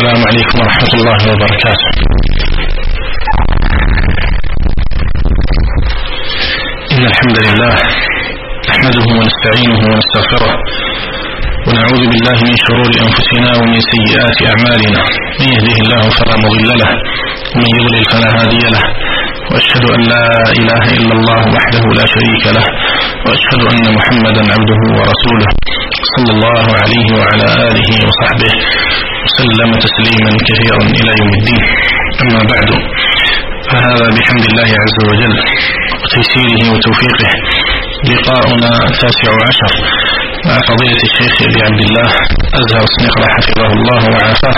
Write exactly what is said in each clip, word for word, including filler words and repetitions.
السلام عليكم ورحمة الله وبركاته. إن الحمد لله نحمده ونستعينه ونستغفره ونعوذ بالله من شرور أنفسنا ومن سيئات أعمالنا، من يهده الله فلا مضل له ومن يضلل فلا هادي له، وأشهد أن لا إله إلا الله وحده لا شريك له، وأشهد أن محمدا عبده ورسوله صلى الله عليه وعلى آله وصحبه وسلم تسليما كثيرا إلى يوم الدين. أما بعد، فهذا بحمد الله عز وجل وتيسيره وتوفيقه لقاؤنا التاسع عشر مع فضيلة الشيخ أبي عبد الله أزهر الصنيقرة حفظه الله وعافاه.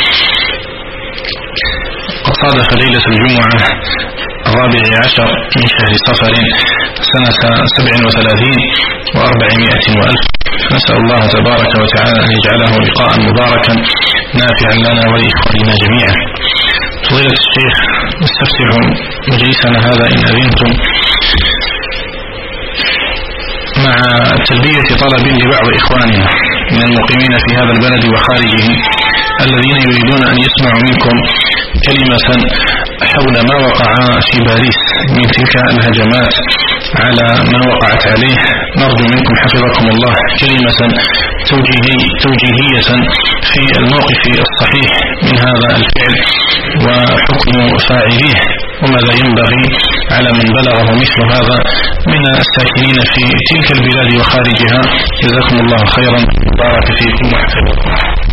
وصادف ليلة الجمعة الرابع عشر من شهر صفر سنة سبع وثلاثين وأربعمائة وألف. نسأل الله تبارك وتعالى أن يجعله لقاء مباركا نافعا لنا ولإخواننا جميعا. فضيلة الشيخ، نستفتح مجلسنا هذا إن أذنتم مع تلبية طلب لبعض إخواننا من المقيمين في هذا البلد وخارجه الذين يريدون أن يسمعوا منكم كلمة حول ما وقع في باريس من تلك الهجمات على ما وقعت عليه. نرجو منكم حفظكم الله كلمة توجيهي توجيهية في الموقف الصحيح من هذا الفعل وحكم فاعليه، وماذا ينبغي على من بلغه مثل هذا من الساكنين في تلك البلاد وخارجها. جزاكم الله خيرا، بارك فيكم وحفظكم.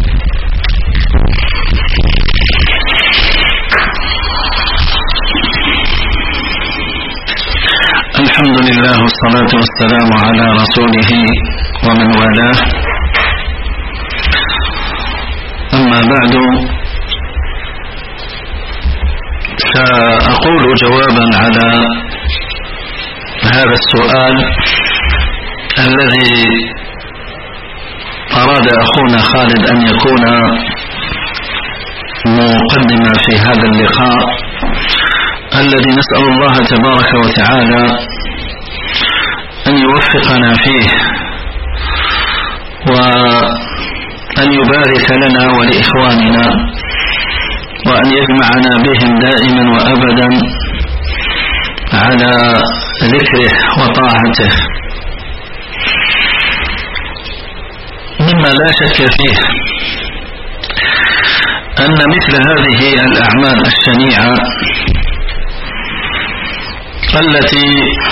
الحمد لله والصلاة والسلام على رسوله ومن والاه. أما بعد، سأقول جوابا على هذا السؤال الذي أراد أخونا خالد أن يكون مقدما في هذا اللقاء الذي نسأل الله تبارك وتعالى أن يوفقنا فيه وأن يبارك لنا ولإخواننا وأن يجمعنا بهم دائما وأبدا على ذكره وطاعته. مما لا شك فيه أن مثل هذه الأعمال الشنيعة التي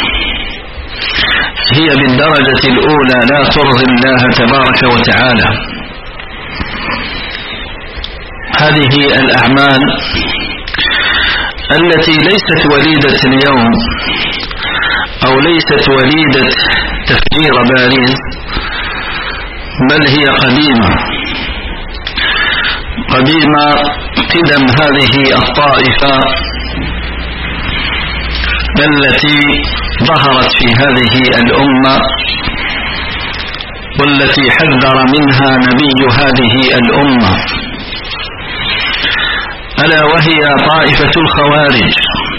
هي بالدرجة الأولى لا ترضي الله تبارك وتعالى، هذه الأعمال التي ليست وليدة اليوم أو ليست وليدة تفجير باريس، بل هي قديمة قديمة قدم هذه الطائفة التي ظهرت في هذه الأمة والتي حذر منها نبي هذه الأمة، ألا وهي طائفة الخوارج.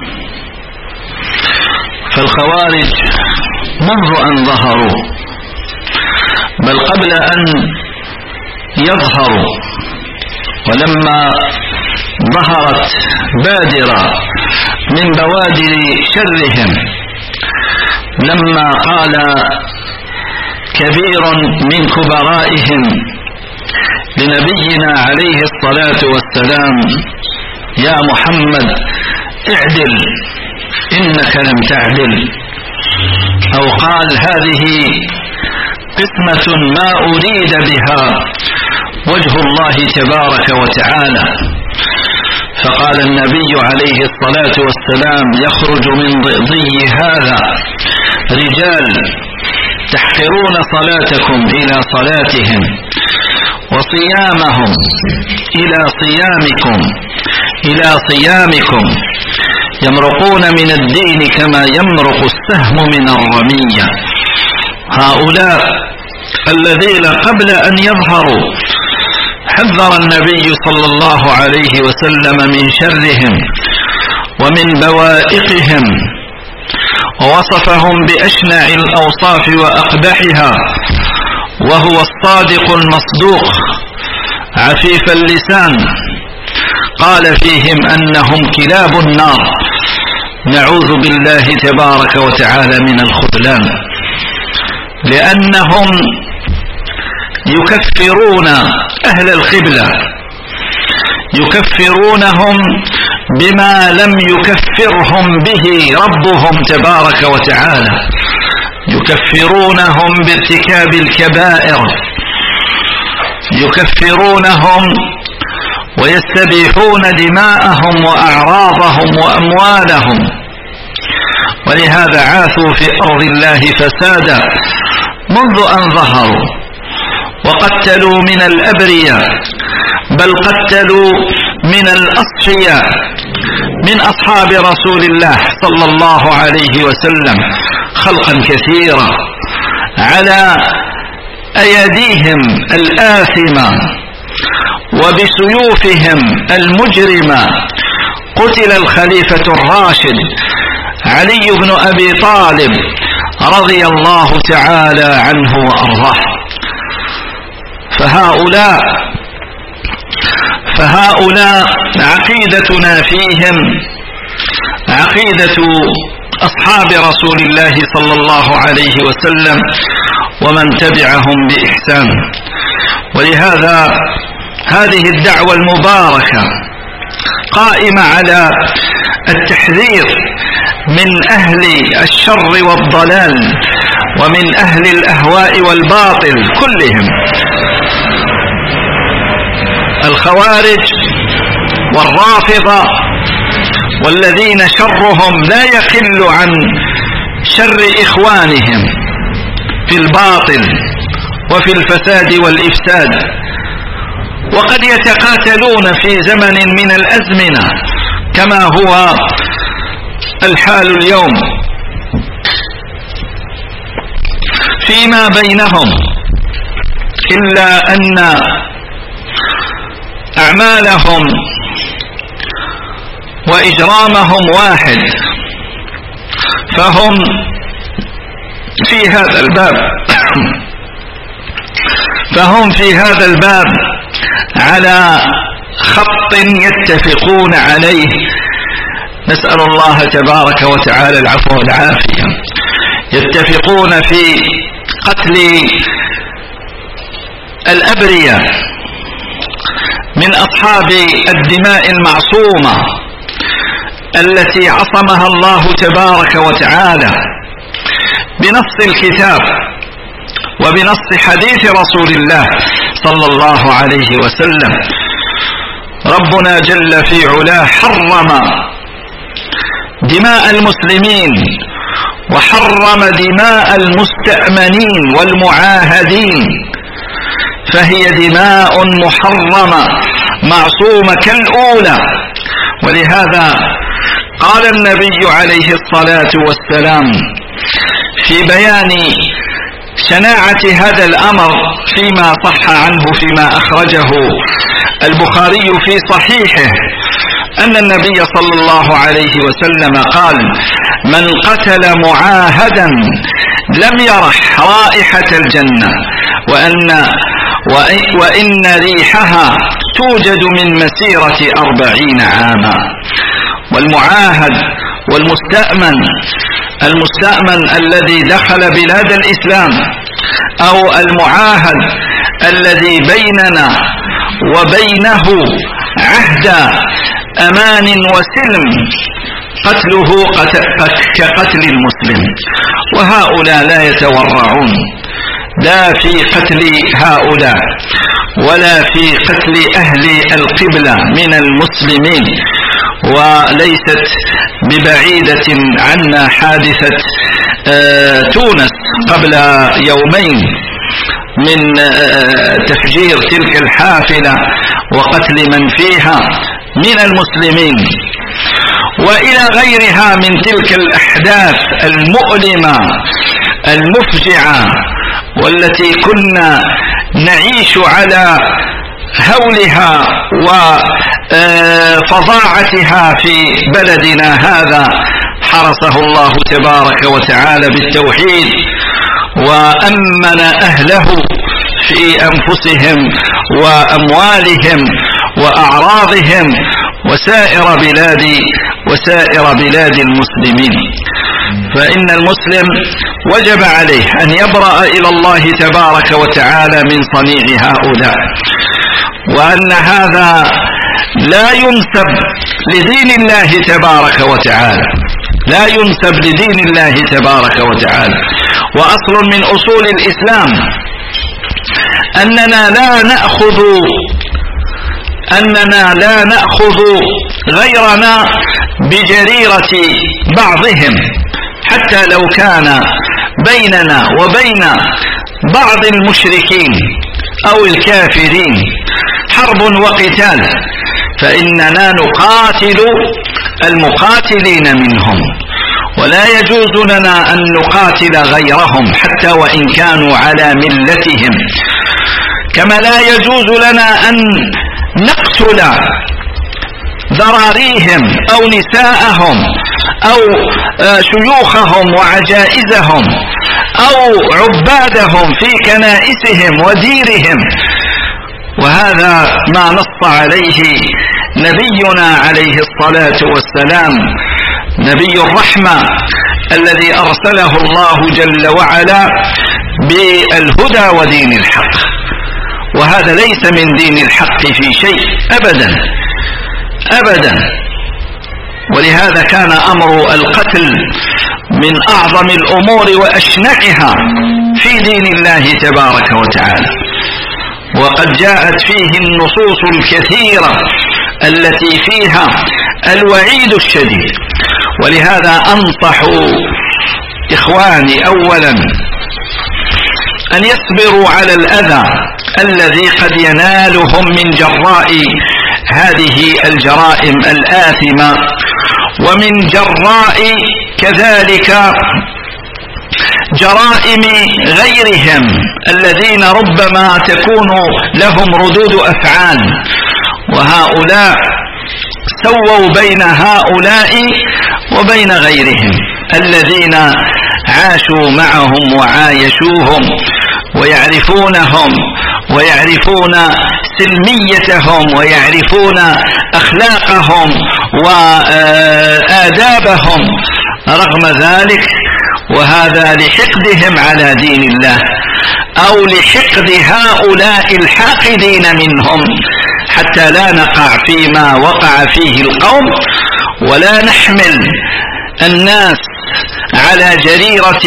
فالخوارج منذ أن ظهروا، بل قبل أن يظهروا ولما ظهرت بادرة من بوادر شرهم، لما قال كبير من كبرائهم لنبينا عليه الصلاة والسلام: يا محمد اعدل إنك لم تعدل، أو قال: هذه قسمة ما أريد بها وجه الله تبارك وتعالى. فقال النبي عليه الصلاة والسلام: يخرج من ضئضي هذا رجال تحقرون صلاتكم إلى صلاتهم وصيامهم إلى صيامكم إلى صيامكم، يمرقون من الدين كما يمرق السهم من الرمية. هؤلاء الذين قبل أن يظهروا حذر النبي صلى الله عليه وسلم من شرهم ومن بوائقهم، ووصفهم بأشنع الأوصاف وأقبحها، وهو الصادق المصدوق عفيف اللسان قال فيهم أنهم كلاب النار. نعوذ بالله تبارك وتعالى من الخذلان، لأنهم يكفرون أهل القبلة، يكفرونهم بما لم يكفرهم به ربهم تبارك وتعالى، يكفرونهم بارتكاب الكبائر، يكفرونهم ويستبيحون دماءهم وأعراضهم وأموالهم، ولهذا عاثوا في أرض الله فسادا منذ أن ظهروا، وقتلوا من الأبرياء، بل قتلوا من الأصفياء من أصحاب رسول الله صلى الله عليه وسلم خلقا كثيرا على أيديهم الآثمة وبسيوفهم المجرمة. قتل الخليفة الراشد علي بن أبي طالب رضي الله تعالى عنه وأرضاه. فهؤلاء فهؤلاء عقيدتنا فيهم عقيدة أصحاب رسول الله صلى الله عليه وسلم ومن تبعهم بإحسان. ولهذا هذه الدعوة المباركة قائمة على التحذير من أهل الشر والضلال ومن أهل الأهواء والباطل كلهم، الخوارج والرافضة والذين شرهم لا يقل عن شر إخوانهم في الباطل وفي الفساد والإفساد، وقد يتقاتلون في زمن من الأزمنة كما هو الحال اليوم فيما بينهم، إلا أن أعمالهم وإجرامهم واحد، فهم في هذا الباب فهم في هذا الباب على خط يتفقون عليه. نسأل الله تبارك وتعالى العفو والعافية. يتفقون في قتل الأبرياء من أصحاب الدماء المعصومة التي عصمها الله تبارك وتعالى بنص الكتاب وبنص حديث رسول الله صلى الله عليه وسلم. ربنا جل في علاه حرم دماء المسلمين وحرم دماء المستأمنين والمعاهدين، فهي دماء محرمة معصومة كالأولى. ولهذا قال النبي عليه الصلاة والسلام في بيان شناعة هذا الأمر فيما صح عنه فيما أخرجه البخاري في صحيحه، أن النبي صلى الله عليه وسلم قال: من قتل معاهدا لم يرح رائحة الجنة وأن وإن ريحها توجد من مسيرة أربعين عاما. والمعاهد والمستأمن، المستأمن الذي دخل بلاد الإسلام أو المعاهد الذي بيننا وبينه عهد أمان وسلم، قتله كقتل المسلم. وهؤلاء لا يتورعون لا في قتل هؤلاء ولا في قتل أهل القبلة من المسلمين. وليست ببعيدة عنا حادثة آه تونس قبل يومين من آه تفجير تلك الحافلة وقتل من فيها من المسلمين، وإلى غيرها من تلك الأحداث المؤلمة المفجعة والتي كنا نعيش على هولها وفظاعتها في بلدنا هذا. حرسه الله تبارك وتعالى بالتوحيد وأمن أهله في أنفسهم وأموالهم وأعراضهم وسائر بلاد وسائر بلاد المسلمين. فإن المسلم وجب عليه أن يبرأ إلى الله تبارك وتعالى من صنيع هؤلاء، وأن هذا لا ينسب لدين الله تبارك وتعالى، لا ينسب لدين الله تبارك وتعالى. وأصل من أصول الإسلام أننا لا نأخذ أننا لا نأخذ غيرنا بجريرة بعضهم، حتى لو كان بيننا وبين بعض المشركين أو الكافرين حرب وقتال، فإننا نقاتل المقاتلين منهم، ولا يجوز لنا أن نقاتل غيرهم حتى وإن كانوا على ملتهم. كما لا يجوز لنا أن نقتل ذراريهم أو نساءهم أو شيوخهم وعجائزهم أو عبادهم في كنائسهم وديرهم. وهذا ما نص عليه نبينا عليه الصلاة والسلام، نبي الرحمة الذي أرسله الله جل وعلا بالهدى ودين الحق، وهذا ليس من دين الحق في شيء أبدا أبدا. ولهذا كان أمر القتل من أعظم الأمور وأشنعها في دين الله تبارك وتعالى، وقد جاءت فيه النصوص الكثيرة التي فيها الوعيد الشديد. ولهذا أنصح إخواني أولا أن يصبروا على الأذى الذي قد ينالهم من جراء هذه الجرائم الآثمة، ومن جراء كذلك جرائم غيرهم الذين ربما تكون لهم ردود أفعال. وهؤلاء سووا بين هؤلاء وبين غيرهم الذين عاشوا معهم وعايشوهم ويعرفونهم ويعرفون سلميتهم ويعرفون أخلاقهم وآدابهم. رغم ذلك وهذا لحقدهم على دين الله أو لحقد هؤلاء الحاقدين منهم، حتى لا نقع فيما وقع فيه القوم، ولا نحمل الناس على جريرة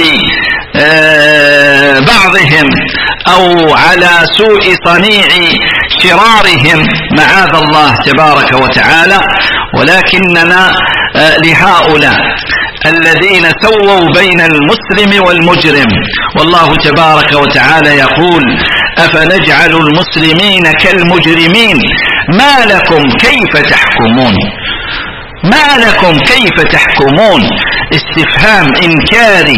بعضهم أو على سوء صنيع شرارهم معاذ الله تبارك وتعالى. ولكننا لهؤلاء الذين سووا بين المسلم والمجرم، والله تبارك وتعالى يقول: أفنجعل المسلمين كالمجرمين ما لكم كيف تحكمون. ما لكم كيف تحكمون، استفهام إنكاري.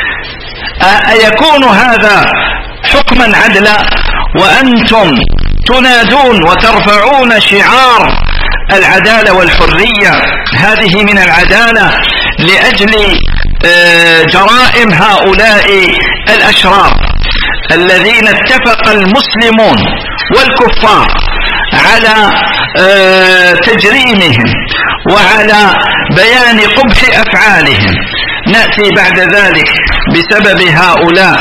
أيكون هذا حكما عدلا وأنتم تنادون وترفعون شعار العدالة والحرية؟ هذه من العدالة لأجل جرائم هؤلاء الأشرار الذين اتفق المسلمون والكفار على تجريمهم وعلى بيان قبح أفعالهم. نأتي بعد ذلك بسبب هؤلاء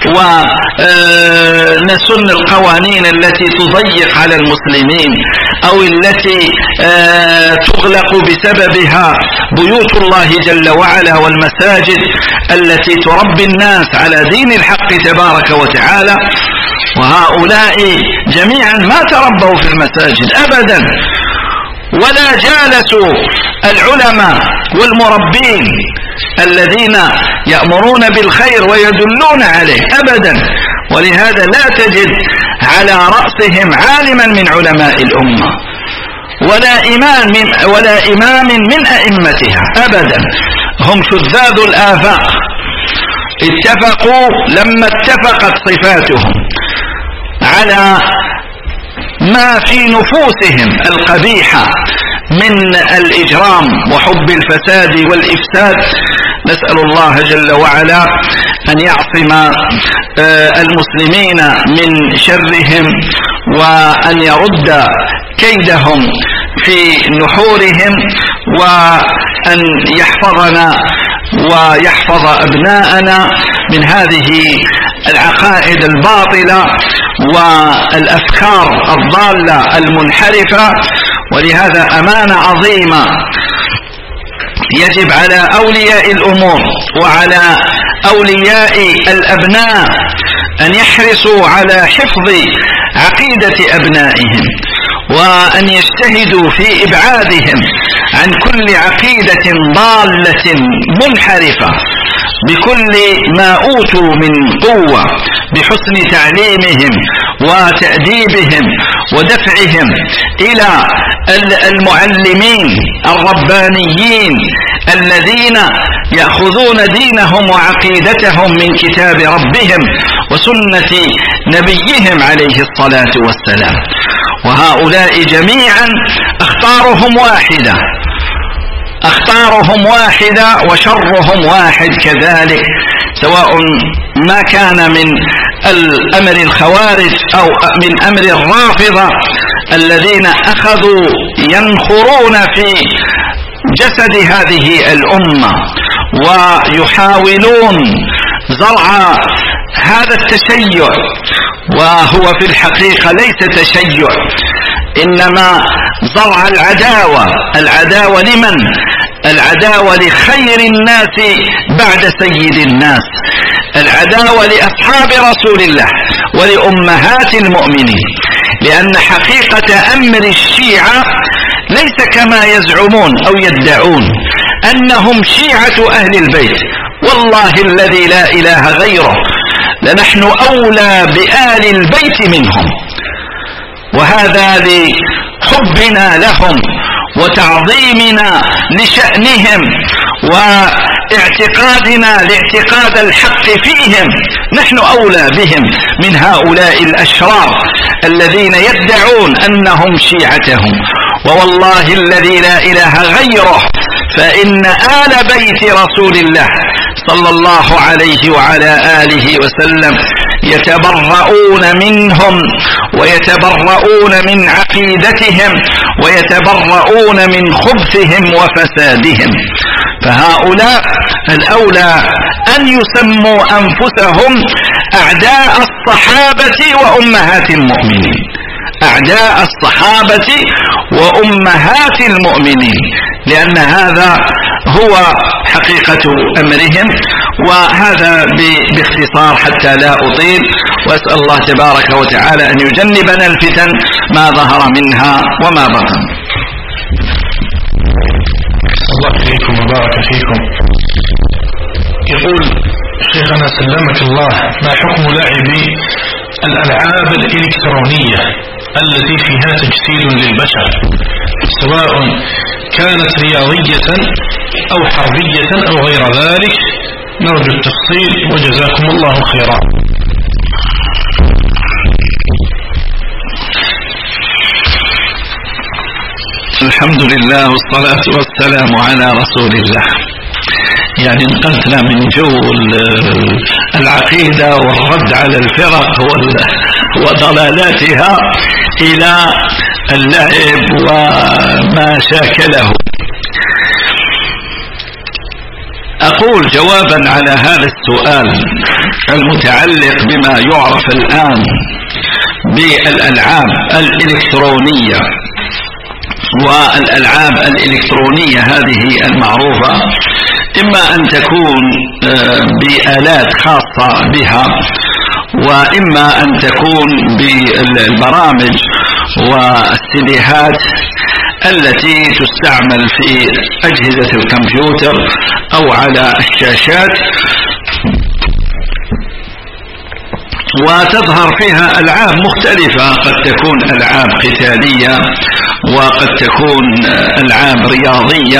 ونسن القوانين التي تضيق على المسلمين أو التي تغلق بسببها بيوت الله جل وعلا والمساجد التي تربي الناس على دين الحق تبارك وتعالى. وهؤلاء جميعا ما تربوا في المساجد أبدا، ولا جالسوا العلماء والمربين الذين يأمرون بالخير ويدلون عليه أبدا. ولهذا لا تجد على رأسهم عالما من علماء الأمة ولا إمام من, ولا إمام من أئمتها أبدا. هم شذاذ الآفاق، اتفقوا لما اتفقت صفاتهم على ما في نفوسهم القبيحة من الإجرام وحب الفساد والإفساد. نسأل الله جل وعلا أن يعصم المسلمين من شرهم وأن يرد كيدهم في نحورهم، وأن يحفظنا ويحفظ أبناءنا من هذه العقائد الباطلة والأفكار الضالة المنحرفة. ولهذا أمانة عظيمة يجب على أولياء الأمور وعلى أولياء الأبناء أن يحرصوا على حفظ عقيدة أبنائهم، وأن يجتهدوا في إبعادهم عن كل عقيدة ضالة منحرفة بكل ما أوتوا من قوة، بحسن تعليمهم وتأديبهم ودفعهم إلى المعلمين الربانيين الذين يأخذون دينهم وعقيدتهم من كتاب ربهم وسنة نبيهم عليه الصلاة والسلام. وهؤلاء جميعا أخطارهم واحدة أخطارهم واحدة وشرهم واحد كذلك، سواء ما كان من الأمر الخوارج أو من أمر الرافضة الذين أخذوا ينخرون في جسد هذه الأمة ويحاولون زرع هذا التشيع، وهو في الحقيقة ليس تشيع، إنما زرع العداوة. العداوة لمن؟ العداوة لخير الناس بعد سيد الناس، العداوة لأصحاب رسول الله ولأمهات المؤمنين. لأن حقيقة أمر الشيعة ليس كما يزعمون أو يدعون أنهم شيعة أهل البيت، والله الذي لا إله غيره لنحن أولى بآل البيت منهم، وهذا لحبنا لهم وتعظيمنا لشأنهم واعتقادنا لاعتقاد الحق فيهم. نحن أولى بهم من هؤلاء الأشرار الذين يدعون أنهم شيعتهم، ووالله الذي لا إله غيره فإن آل بيت رسول الله صلى الله عليه وعلى آله وسلم يتبرؤون منهم ويتبرؤون من عقيدتهم ويتبرؤون من خبثهم وفسادهم. فهؤلاء الأولى أن يسموا أنفسهم أعداء الصحابة وأمهات المؤمنين، أعداء الصحابة وأمهات المؤمنين، لأن هذا هو حقيقة أمرهم. وهذا باختصار حتى لا أطيل، وأسأل الله تبارك وتعالى أن يجنبنا الفتن ما ظهر منها وما بطن. الله إليكم وبارك فيكم. يقول شيخنا سلمك الله: ما حكم لعب الألعاب الإلكترونية التي فيها تجسيد للبشر، سواء كانت رياضية أو حربية أو غير ذلك؟ نرجو التفصيل وجزاكم الله خيرا. الحمد لله والصلاة والسلام على رسول الله. يعني انقلتنا من جو العقيدة والرد على الفرق وضلالاتها إلى اللعب وما شاكله. أقول جوابا على هذا السؤال المتعلق بما يعرف الآن بالألعاب الإلكترونية، والألعاب الإلكترونية هذه المعروفة إما أن تكون بآلات خاصة بها، وإما أن تكون بالبرامج والسيديهات التي تستعمل في أجهزة الكمبيوتر أو على الشاشات، وتظهر فيها ألعاب مختلفة، قد تكون ألعاب قتالية وقد تكون ألعاب رياضية،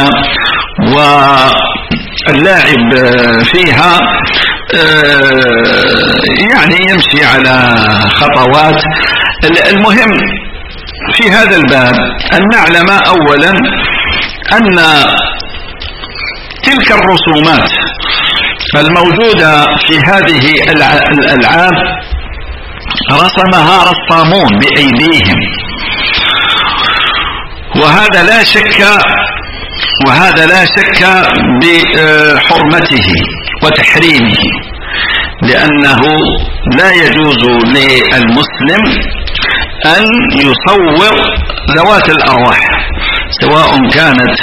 واللاعب فيها يعني يمشي على خطوات. المهم في هذا الباب أن نعلم أولا أن تلك الرسومات الموجودة في هذه الألعاب رسمها رسامون بأيديهم، وهذا لا شك وهذا لا شك بحرمته وتحريمه، لأنه لا يجوز للمسلم أن يصور ذوات الأرواح سواء كانت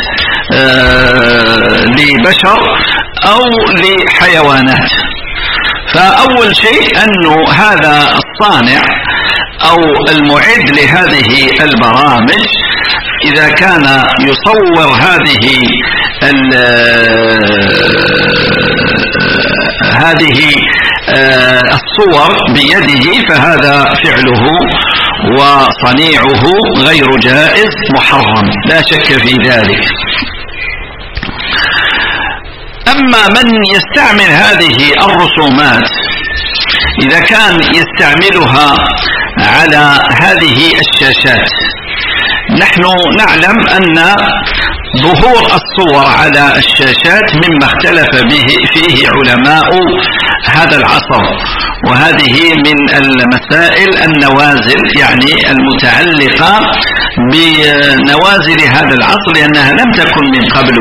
لبشر أو لحيوانات. فأول شيء أنه هذا الصانع أو المعد لهذه البرامج إذا كان يصور هذه هذه الصور بيده فهذا فعله وصنيعه غير جائز محرم لا شك في ذلك. أما من يستعمل هذه الرسومات إذا كان يستعملها على هذه الشاشات، نحن نعلم أن ظهور الصور على الشاشات مما اختلف به فيه علماء هذا العصر، وهذه من المسائل النوازل يعني المتعلقة بنوازل هذا العصر لأنها لم تكن من قبل،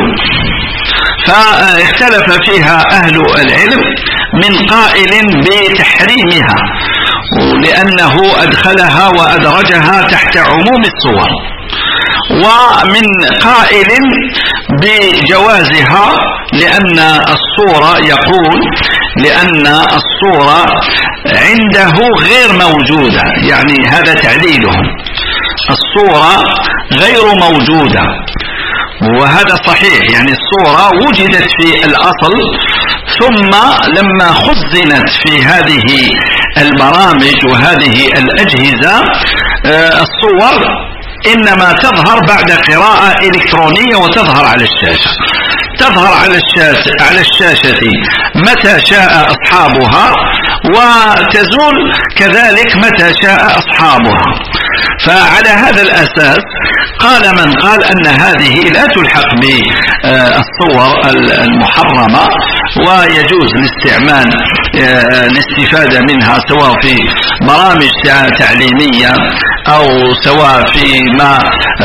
فاختلف فيها أهل العلم من قائل بتحريمها لأنه أدخلها وأدرجها تحت عموم الصور، ومن قائل بجوازها لأن الصورة يقول لأن الصورة عنده غير موجودة، يعني هذا تعليلهم، الصورة غير موجودة، وهذا صحيح، يعني الصورة وجدت في الأصل ثم لما خزنت في هذه البرامج وهذه الأجهزة الصور إنما تظهر بعد قراءة إلكترونية وتظهر على الشاشة، تظهر على الشاشة, على الشاشة متى شاء أصحابها وتزول كذلك متى شاء أصحابها. فعلى هذا الأساس قال من قال أن هذه لا تلحق بالصور المحرمة ويجوز الاستعمال الاستفادة منها سواء في برامج تعليمية أو سواء في ما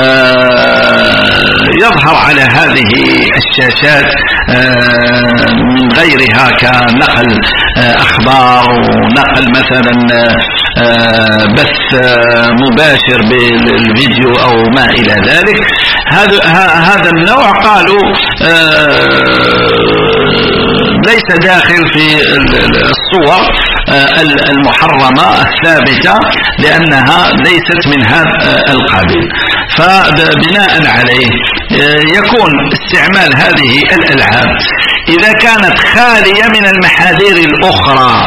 يظهر على هذه الشاشات من غيرها كنقل أخبار ونقل مثلا بث مباشر بالفيديو أو ما إلى ذلك. هذا هذا النوع قالوا ليس داخل في الصور المحرمة الثابتة لأنها ليست من هذا القبيل. فبناء عليه يكون استعمال هذه الألعاب إذا كانت خالية من المحاذير الأخرى.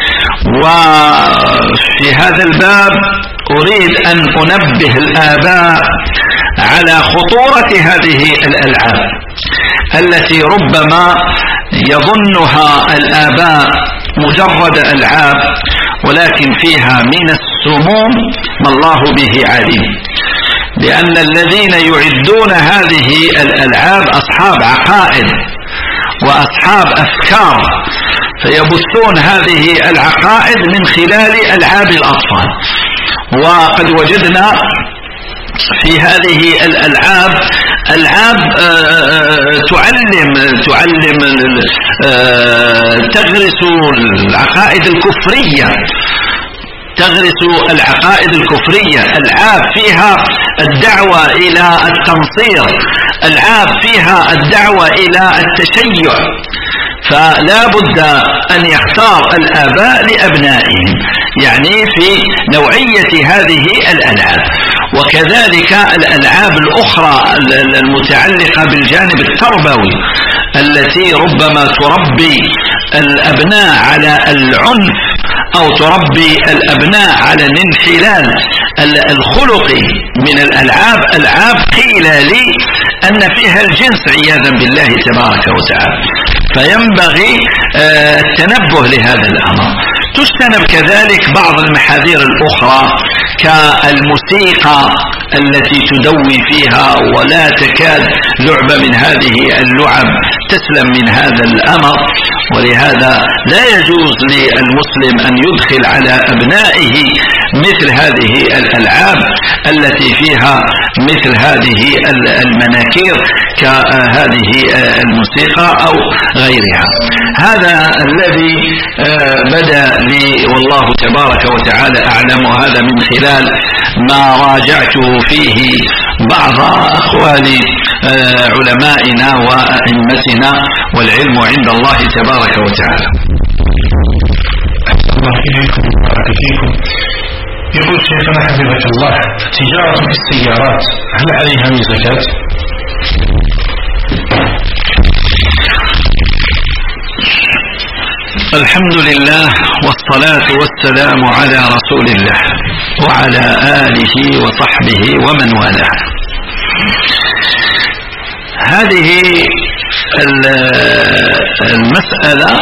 وفي هذا الباب أريد أن أنبه الآباء على خطورة هذه الألعاب التي ربما يظنها الآباء مجرد ألعاب ولكن فيها من السموم ما الله به عليم، لأن الذين يعدون هذه الألعاب أصحاب عقائد وأصحاب أفكار، فيبثون هذه العقائد من خلال ألعاب الأطفال. وقد وجدنا في هذه الألعاب ألعاب تعلم تعلم تغرس العقائد الكفرية تغرس العقائد الكفرية، ألعاب فيها الدعوة إلى التنصير، ألعاب فيها الدعوة إلى التشيع. فلا بد أن يختار الآباء لأبنائهم يعني في نوعية هذه الألعاب. وكذلك الألعاب الأخرى المتعلقة بالجانب التربوي التي ربما تربي الأبناء على العنف أو تربي الأبناء على الانحلال الخلقي من الألعاب، ألعاب قيل لي أن فيها الجنس عياذا بالله تبارك وتعالى، فينبغي التنبه لهذا الأمر. تجتنب كذلك بعض المحاذير الأخرى كالموسيقى التي تدوي فيها، ولا تكاد لعبة من هذه اللعب تسلم من هذا الأمر. ولهذا لا يجوز للمسلم أن يدخل على أبنائه مثل هذه الألعاب التي فيها مثل هذه المناكير كهذه الموسيقى أو غيرها. هذا الذي بدأ لي والله تبارك وتعالى أعلم، وهذا من خلال ما راجعت فيه بعض أقوال علمائنا وأئمتنا، والعلم عند الله تبارك وتعالى. أحسن الله إليكم وبارك فيكم. يقول شيخنا حفظك الله: تجارة السيارات هل عليها من زكاة؟ الحمد لله والصلاة والسلام على رسول الله وعلى آله وصحبه ومن والاه. هذه المسألة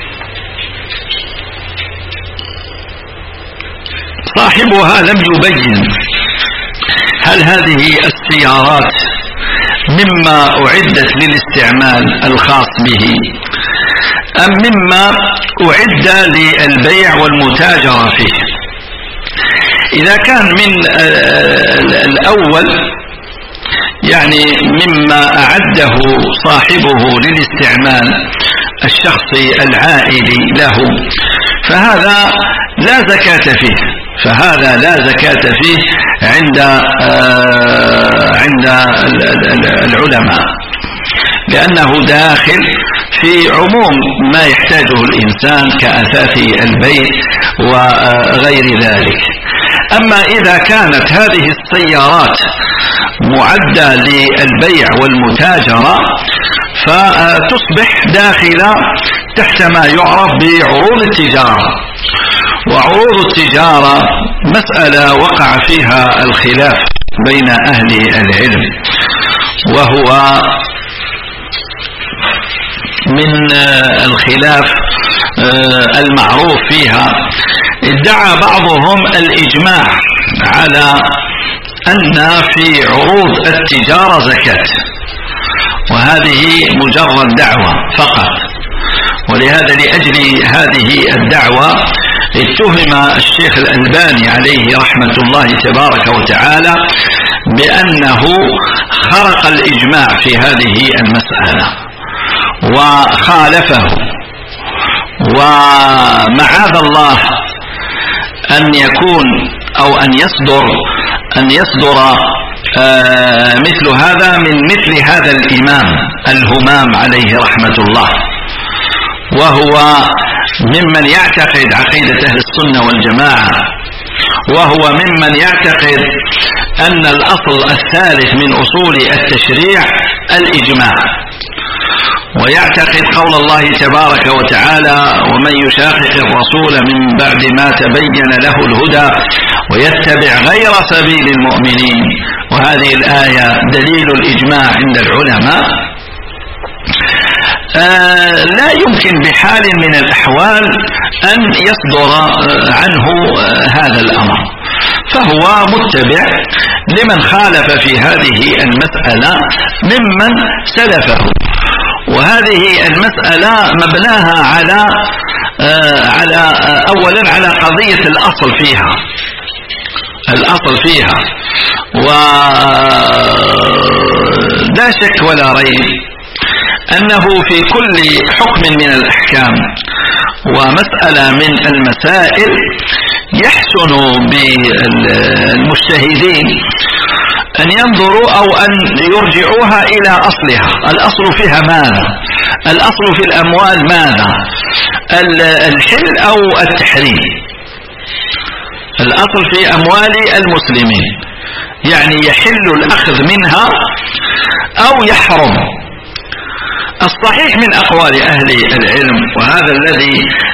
صاحبها لم يبين هل هذه السيارات مما أعدت للاستعمال الخاص به أم مما أعد للبيع والمتاجرة فيه. إذا كان من الأول يعني مما أعده صاحبه للاستعمال الشخصي العائلي له فهذا لا زكاة فيه، فهذا لا زكاة فيه عند عند العلماء، لأنه داخل في عموم ما يحتاجه الإنسان كأثاث البيت وغير ذلك. أما إذا كانت هذه السيارات معدة للبيع والمتاجرة فتصبح داخلة تحت ما يعرف بعروض التجارة. وعروض التجارة مسألة وقع فيها الخلاف بين أهل العلم، وهو من الخلاف المعروف فيها. ادعى بعضهم الإجماع على أن في عروض التجارة زكاة، وهذه مجرد دعوة فقط. ولهذا لأجل هذه الدعوة اتهم الشيخ الألباني عليه رحمة الله تبارك وتعالى بأنه خرق الإجماع في هذه المسألة وخالفه، ومعاذ الله أن يكون أو أن يصدر أن يصدر آه مثل هذا من مثل هذا الإمام الهمام عليه رحمة الله، وهو ممن يعتقد عقيدة أهل السنة والجماعة، وهو ممن يعتقد أن الأصل الثالث من أصول التشريع الإجماع، ويعتقد قول الله تبارك وتعالى: ومن يشاقق الرسول من بعد ما تبين له الهدى ويتبع غير سبيل المؤمنين. وهذه الآية دليل الإجماع عند العلماء. آه لا يمكن بحال من الأحوال أن يصدر عنه آه هذا الأمر، فهو متبع لمن خالف في هذه المسألة ممن سلفه. وهذه المسألة مبناها على آه على آه أولا على قضية الأصل فيها الأصل فيها ولا شك ولا ريب أنه في كل حكم من الأحكام ومسألة من المسائل يحسن بالمجتهدين أن ينظروا أو أن يرجعوها إلى أصلها. الأصل فيها ماذا؟ الأصل في الأموال ماذا؟ الحل أو التحريم؟ الأصل في أموال المسلمين يعني يحل الأخذ منها أو يحرم. الصحيح من أقوال أهل العلم، وهذا الذي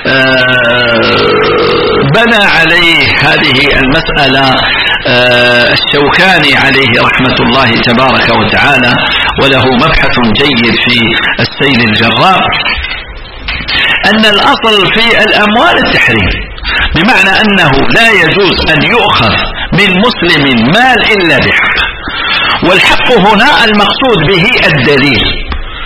بنى عليه هذه المسألة الشوكاني عليه رحمة الله تبارك وتعالى، وله مبحث جيد في السيل الجرار، أن الأصل في الأموال التحريم، بمعنى أنه لا يجوز أن يؤخذ من مسلم مال إلا بحق. والحق هنا المقصود به الدليل،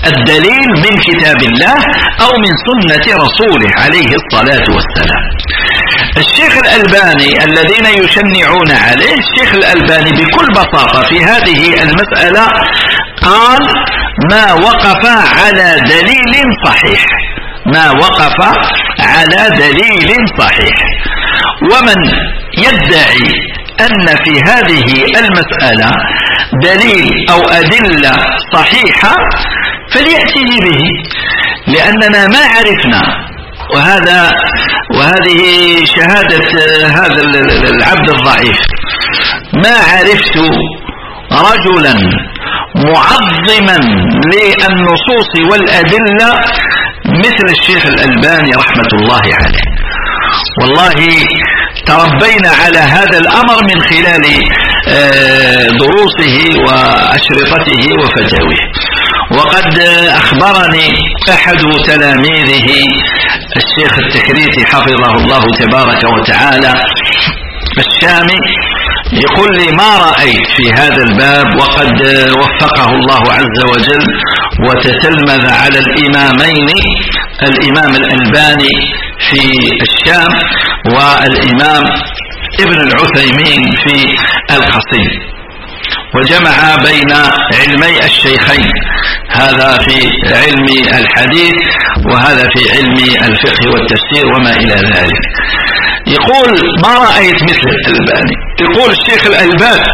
الدليل من كتاب الله أو من سنة رسوله عليه الصلاة والسلام. الشيخ الألباني الذين يشنعون عليه، الشيخ الألباني بكل بساطة في هذه المسألة قال ما وقف على دليل صحيح، ما وقف على دليل صحيح. ومن يدعي أن في هذه المسألة دليل أو أدلة صحيحة فليأتي به، لأننا ما عرفنا، وهذا وهذه شهادة هذا العبد الضعيف، ما عرفت رجلا معظما للنصوص والأدلة مثل الشيخ الألباني رحمة الله عليه. والله تربينا على هذا الأمر من خلال دروسه وأشرطته وفتاويه. وقد أخبرني أحد تلاميذه الشيخ التكريتي حفظه الله تبارك وتعالى الشامي، يقول لي ما رأيت في هذا الباب، وقد وفقه الله عز وجل وتتلمذ على الإمامين، الإمام الألباني في الشام والإمام ابن العثيمين في القصيم، وجمع بين علمي الشيخين، هذا في علم الحديث وهذا في علم الفقه والتفسير وما إلى ذلك. يقول ما رأيت مثل الألباني. يقول الشيخ الألباني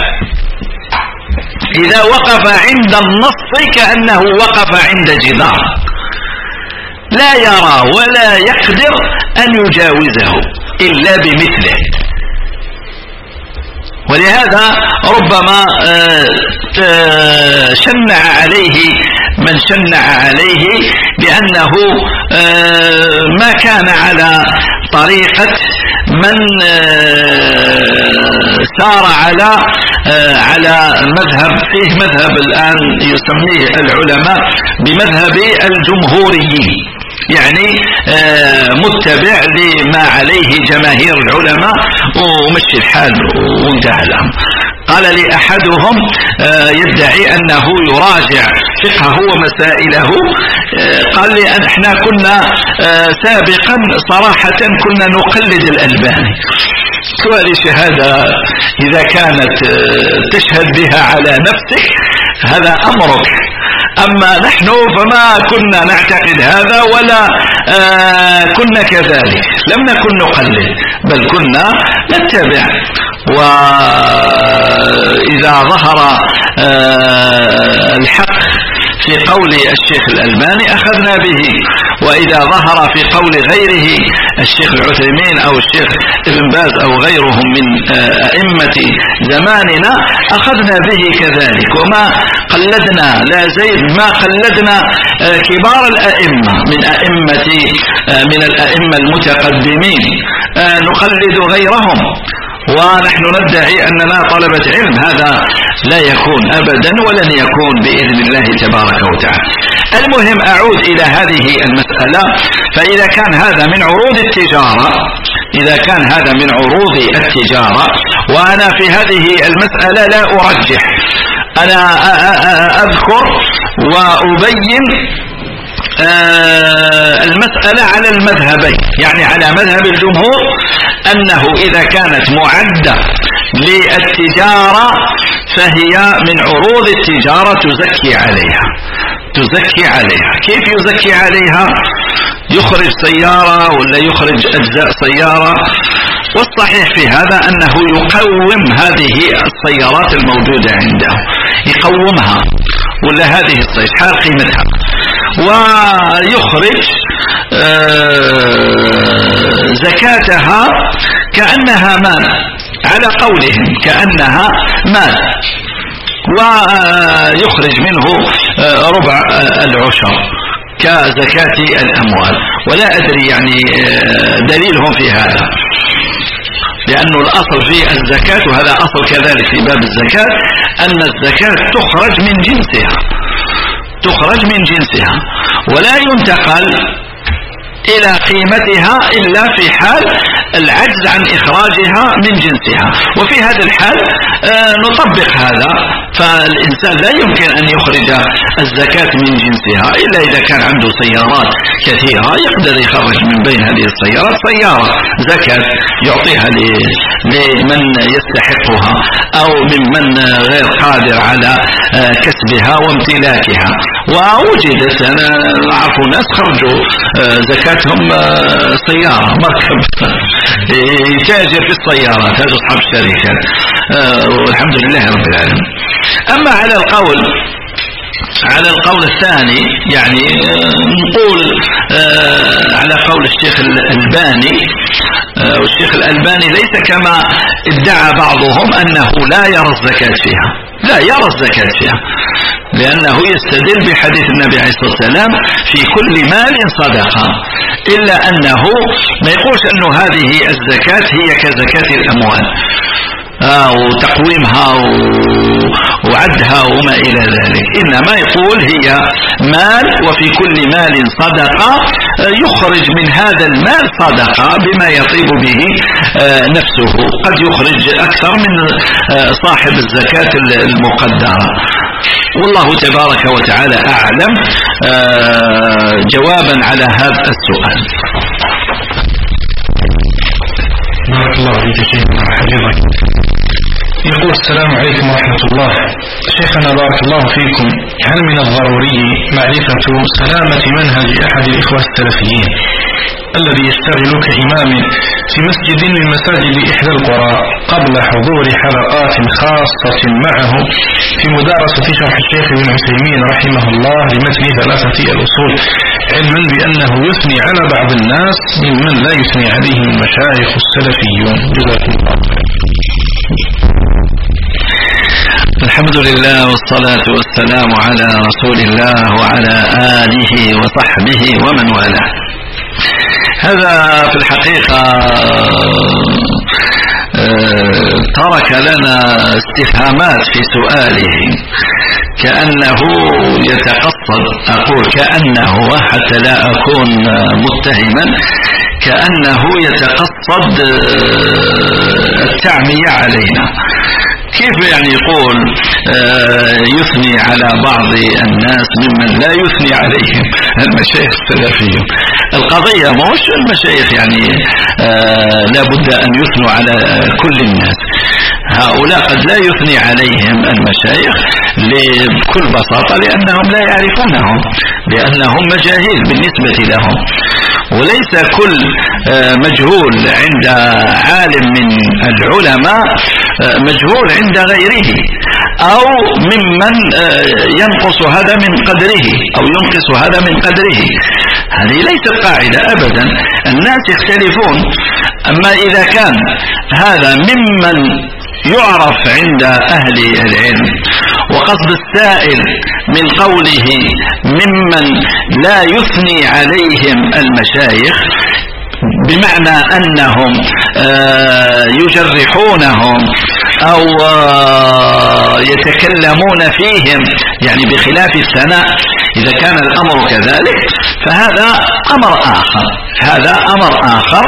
إذا وقف عند النص كأنه وقف عند جدار، لا يرى ولا يقدر أن يجاوزه إلا بمثله. ولهذا ربما شنع عليه من شنع عليه بأنه ما كان على طريقة من سار على على مذهب، فيه مذهب الآن يسميه العلماء بمذهب الجمهوريين، يعني متبع لما عليه جماهير العلماء ومشي الحال وانتهى الأمر. قال لي أحدهم يدعي أنه يراجع فقهه ومسائله، قال لي أن احنا كنا سابقا صراحة كنا نقلد الألباني. سؤالي شهادة إذا كانت تشهد بها على نفسك هذا أمرك، أما نحن فما كنا نعتقد هذا ولا آه كنا كذلك، لم نكن نقلد بل كنا نتبع. وإذا ظهر آه الحق في قول الشيخ الألباني أخذنا به، وإذا ظهر في قول غيره الشيخ العثيمين أو الشيخ ابن باز أو غيرهم من أئمة زماننا أخذنا به كذلك. وما قلدنا لا زيد ما قلدنا كبار الأئمة من أئمة من الأئمة المتقدمين، نقلد غيرهم ونحن ندعي أننا طلبة علم، هذا لا يكون أبدا ولن يكون بإذن الله تبارك وتعالى. المهم أعود إلى هذه المسألة، فإذا كان هذا من عروض التجارة، إذا كان هذا من عروض التجارة، وأنا في هذه المسألة لا أرجح، أنا أذكر وأبين المسألة على المذهبين، يعني على مذهب الجمهور أنه إذا كانت معدة للتجارة فهي من عروض التجارة تزكي عليها تزكي عليها. كيف يزكي عليها؟ يخرج سيارة ولا يخرج أجزاء سيارة، والصحيح في هذا أنه يقوم هذه السيارات الموجودة عنده، يقومها ولا هذه السيارة حال قيمتها، ويخرج زكاتها كأنها مال، على قولهم كأنها مال، ويخرج منه ربع العشر كزكاة الأموال. ولا أدري يعني دليلهم في هذا، لأن الأصل في الزكاة، وهذا أصل كذلك في باب الزكاة، أن الزكاة تخرج من جنسها تخرج من جنسها ولا ينتقل إلى قيمتها إلا في حال العجز عن إخراجها من جنسها. وفي هذا الحال نطبق هذا، فالإنسان لا يمكن أن يخرج الزكاة من جنسها إلا إذا كان عنده سيارات كثيرة يقدر يخرج من بين هذه السيارات سيارة زكاة يعطيها لمن يستحقها أو ممن غير قادر على كسبها وامتلاكها. ووجدت أنا أعرف ناس خرجوا زكاتهم سيارة مركب يتاجر في السيارات، هذا أصحاب الشركات والحمد لله رب العالمين. أما على القول على القول الثاني يعني نقول على قول الشيخ الألباني، والشيخ الألباني ليس كما ادعى بعضهم أنه لا يرى الزكاة فيها، لا يرى الزكاة فيها، لأنه يستدل بحديث النبي عليه الصلاة والسلام في كل مال صدقة، إلا أنه ما يقولش أنه هذه الزكاة هي كزكاة الأموال آه وتقويمها وعدها وما إلى ذلك، إنما يقول هي مال وفي كل مال صدقة يخرج من هذا المال صدقة بما يطيب به آه نفسه، قد يخرج أكثر من آه صاحب الزكاة المقدرة. والله تبارك وتعالى أعلم. آه جوابا على هذا السؤال. بارك الله فيك شيخنا حفظك. يقول السلام عليكم ورحمة الله. شيخنا بارك الله فيكم، هل من الضروري معرفة سلامة منهج أحد الإخوة السلفيين الذي يشتغل كإمام في مسجد من مساجد إحدى القرى قبل حضور حلقات خاصة معه في مدارسة شرح الشيخ ابن عثيمين رحمه الله لمتن ثلاثة الأصول، علما بأنه يثني على بعض الناس ممن لا يثني عليهم المشايخ السلفيون؟ جزاكم الله خيرا. الحمد لله والصلاة والسلام على رسول الله وعلى آله وصحبه ومن والاه. هذا في الحقيقة ترك لنا استفهامات في سؤاله، كأنه يتقصد، أقول كأنه حتى لا أكون متهما، كأنه يتقصد التعمية علينا. كيف يعني يقول آه يثني على بعض الناس ممن لا يثني عليهم المشايخ السلفيون؟ القضية مش المشايخ يعني آه لا بد أن يثنوا على كل الناس، هؤلاء قد لا يثني عليهم المشايخ بكل بساطة لأنهم لا يعرفونهم، لأنهم مجاهيل بالنسبة لهم، وليس كل مجهول عند عالم من العلماء مجهول عند غيره أو ممن ينقص هذا من قدره أو ينقص هذا من قدره. هذه ليست قاعدة أبدا، الناس يختلفون. أما إذا كان هذا ممن يعرف عند أهل العلم، وقصد السائل من قوله ممن لا يثني عليهم المشايخ بمعنى أنهم يجرحونهم أو يتكلمون فيهم يعني بخلاف الثناء، إذا كان الأمر كذلك فهذا أمر آخر، هذا أمر آخر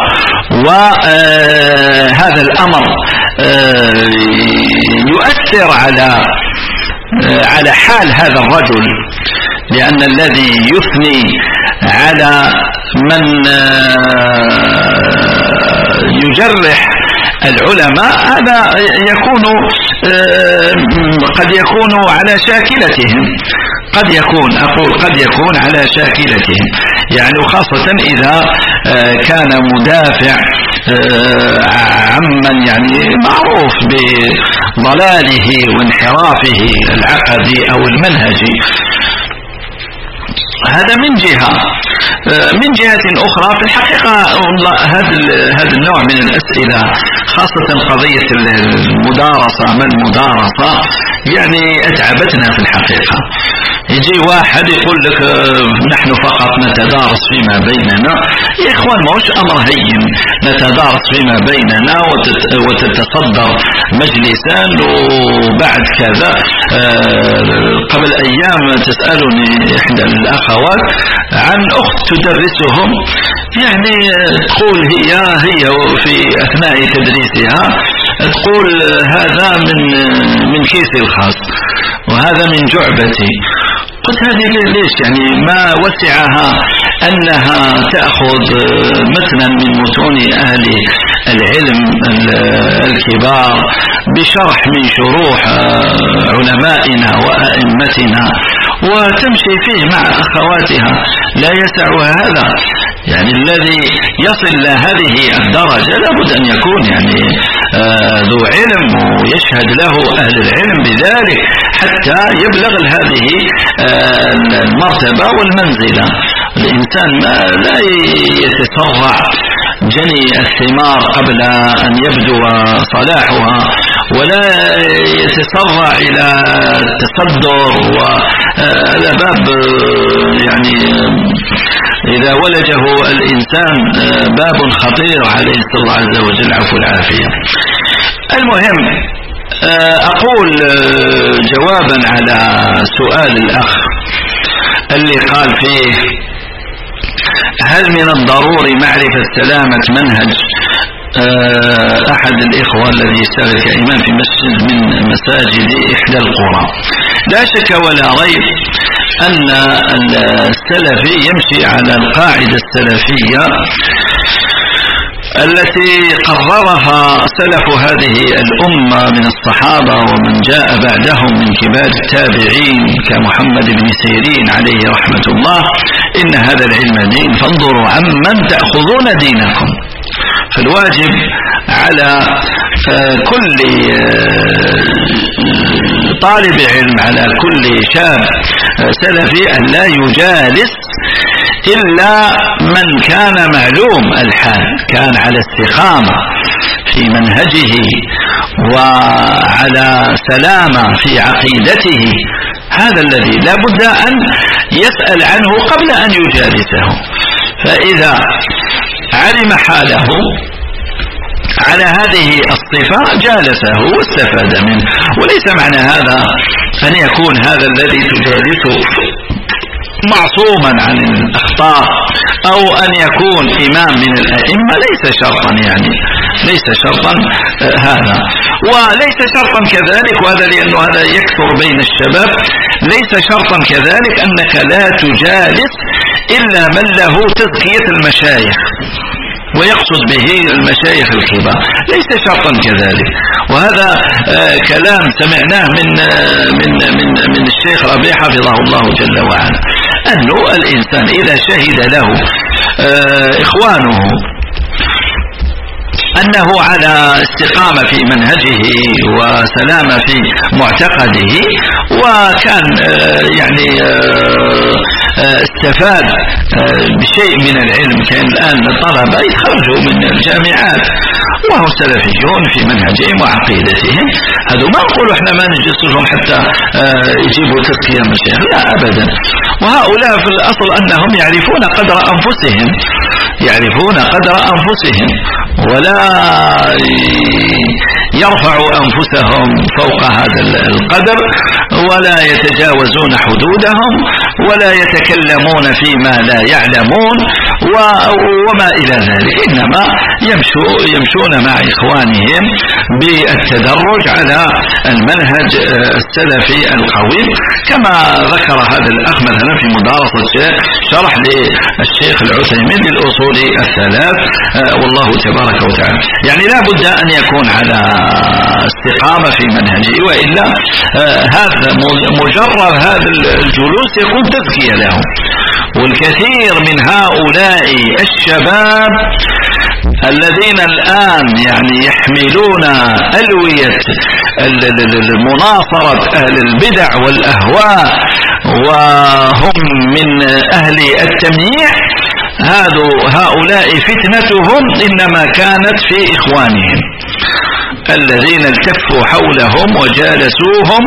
وهذا الأمر يؤثر على على حال هذا الرجل، لأن الذي يثني على من يجرح العلماء هذا يكون قد يكون على شاكلتهم، قد يكون أقول قد يكون على شاكلتهم يعني، خاصة إذا كان مدافع عمن يعني معروف بضلاله وانحرافه العقدي أو المنهجي. هذا من جهة. من جهة أخرى في الحقيقة هذا هذا النوع من الأسئلة، خاصة قضية المدارسة ما المدارسة يعني أتعبتنا في الحقيقة. يجي واحد يقول لك نحن فقط نتدارس فيما بيننا. يا إخوان ما هوش أمر هين نتدارس فيما بيننا وتتصدر مجلسا وبعد كذا. قبل أيام تسألني إحدى الأخوات عن أخت تدرسهم يعني تقول هي هي في أثناء تدريسها تقول هذا من من كيسي الخاص وهذا من جعبتي. قلت هذه ليش يعني ما وسعها أنها تأخذ متنا من متون أهل العلم الكبار بشرح من شروح علمائنا وأئمتنا وتمشي فيه مع أخواتها؟ لا يسعها هذا. يعني الذي يصل لهذه الدرجة لابد أن يكون يعني ذو علم ويشهد له أهل العلم بذلك حتى يبلغ هذه المرتبة والمنزلة. الإنسان ما لا يتسرع جني الثمار قبل أن يبدو صلاحها ولا يتسرع إلى التصدر، وهذا باب يعني إذا ولجه الإنسان باب خطير عليه صلى الله عز وجل العفو والعافية. المهم أقول جوابا على سؤال الأخ اللي قال فيه هل من الضروري معرفة سلامة منهج أحد الإخوة الذي يشتغل كإمام في مسجد من مساجد إحدى القرى؟ لا شك ولا ريب أن السلفي يمشي على القاعدة السلفية التي قررها سلف هذه الأمة من الصحابة ومن جاء بعدهم من كبار التابعين كمحمد بن سيرين عليه رحمة الله: إن هذا العلم دين فانظروا عمن تأخذون دينكم. فالواجب على كل طالب علم، على كل شاب سلفي أن لا يجالس إلا من كان معلوم الحال، كان على استقامة في منهجه وعلى سلامة في عقيدته. هذا الذي لا بد أن يسأل عنه قبل أن يجالسه، فإذا علم حاله على هذه الصفة جالسه واستفاد منه. وليس معنى هذا أن يكون هذا الذي تجالسه معصوما عن الأخطاء أو أن يكون إمام من الأئمة، ليس شرطا، يعني ليس شرطا هذا. وليس شرطا كذلك، وهذا لأنه هذا يكثر بين الشباب، ليس شرطا كذلك أنك لا تجالس إلا من له تزكية المشايخ ويقصد به المشايخ الكبار، ليس شرطا كذلك. وهذا آه كلام سمعناه من آه من من من الشيخ ربيع حفظه الله جل وعلا، أنه الإنسان إذا شهد له آه إخوانه أنه على استقامة في منهجه وسلامة في معتقده، وكان آه يعني آه استفاد بشيء من العلم، كان الآن الطلبة يخرجوا من الجامعات وهم سلفيون في منهجهم وعقيدتهم، هذا ما نقول احنا ما نجلسهم حتى يجيبوا تزكية المشايخ، لا أبدا. وهؤلاء في الأصل أنهم يعرفون قدر أنفسهم، يعرفون قدر أنفسهم ولا يرفعوا أنفسهم فوق هذا القدر، ولا يتجاوزون حدودهم، ولا يتكلمون فيما لا يعلمون وما إلى ذلك، إنما يمشوا يمشون مع إخوانهم بالتدرج على المنهج السلفي القويم، كما ذكر هذا الأخ مثلا في مدارسة شرح للشيخ العثيمين للأصول الثلاث، والله تبارك وتعالى. يعني لا بد أن يكون على استقامة في منهجه، وإلا هذا مجرد هذا الجلوس يكون تزكية له. والكثير من هؤلاء الشباب الذين الآن يعني يحملون ألوية المناصرة أهل البدع والأهواء وهم من أهل التمييع، هؤلاء فتنتهم إنما كانت في إخوانهم الذين التفوا حولهم وجالسوهم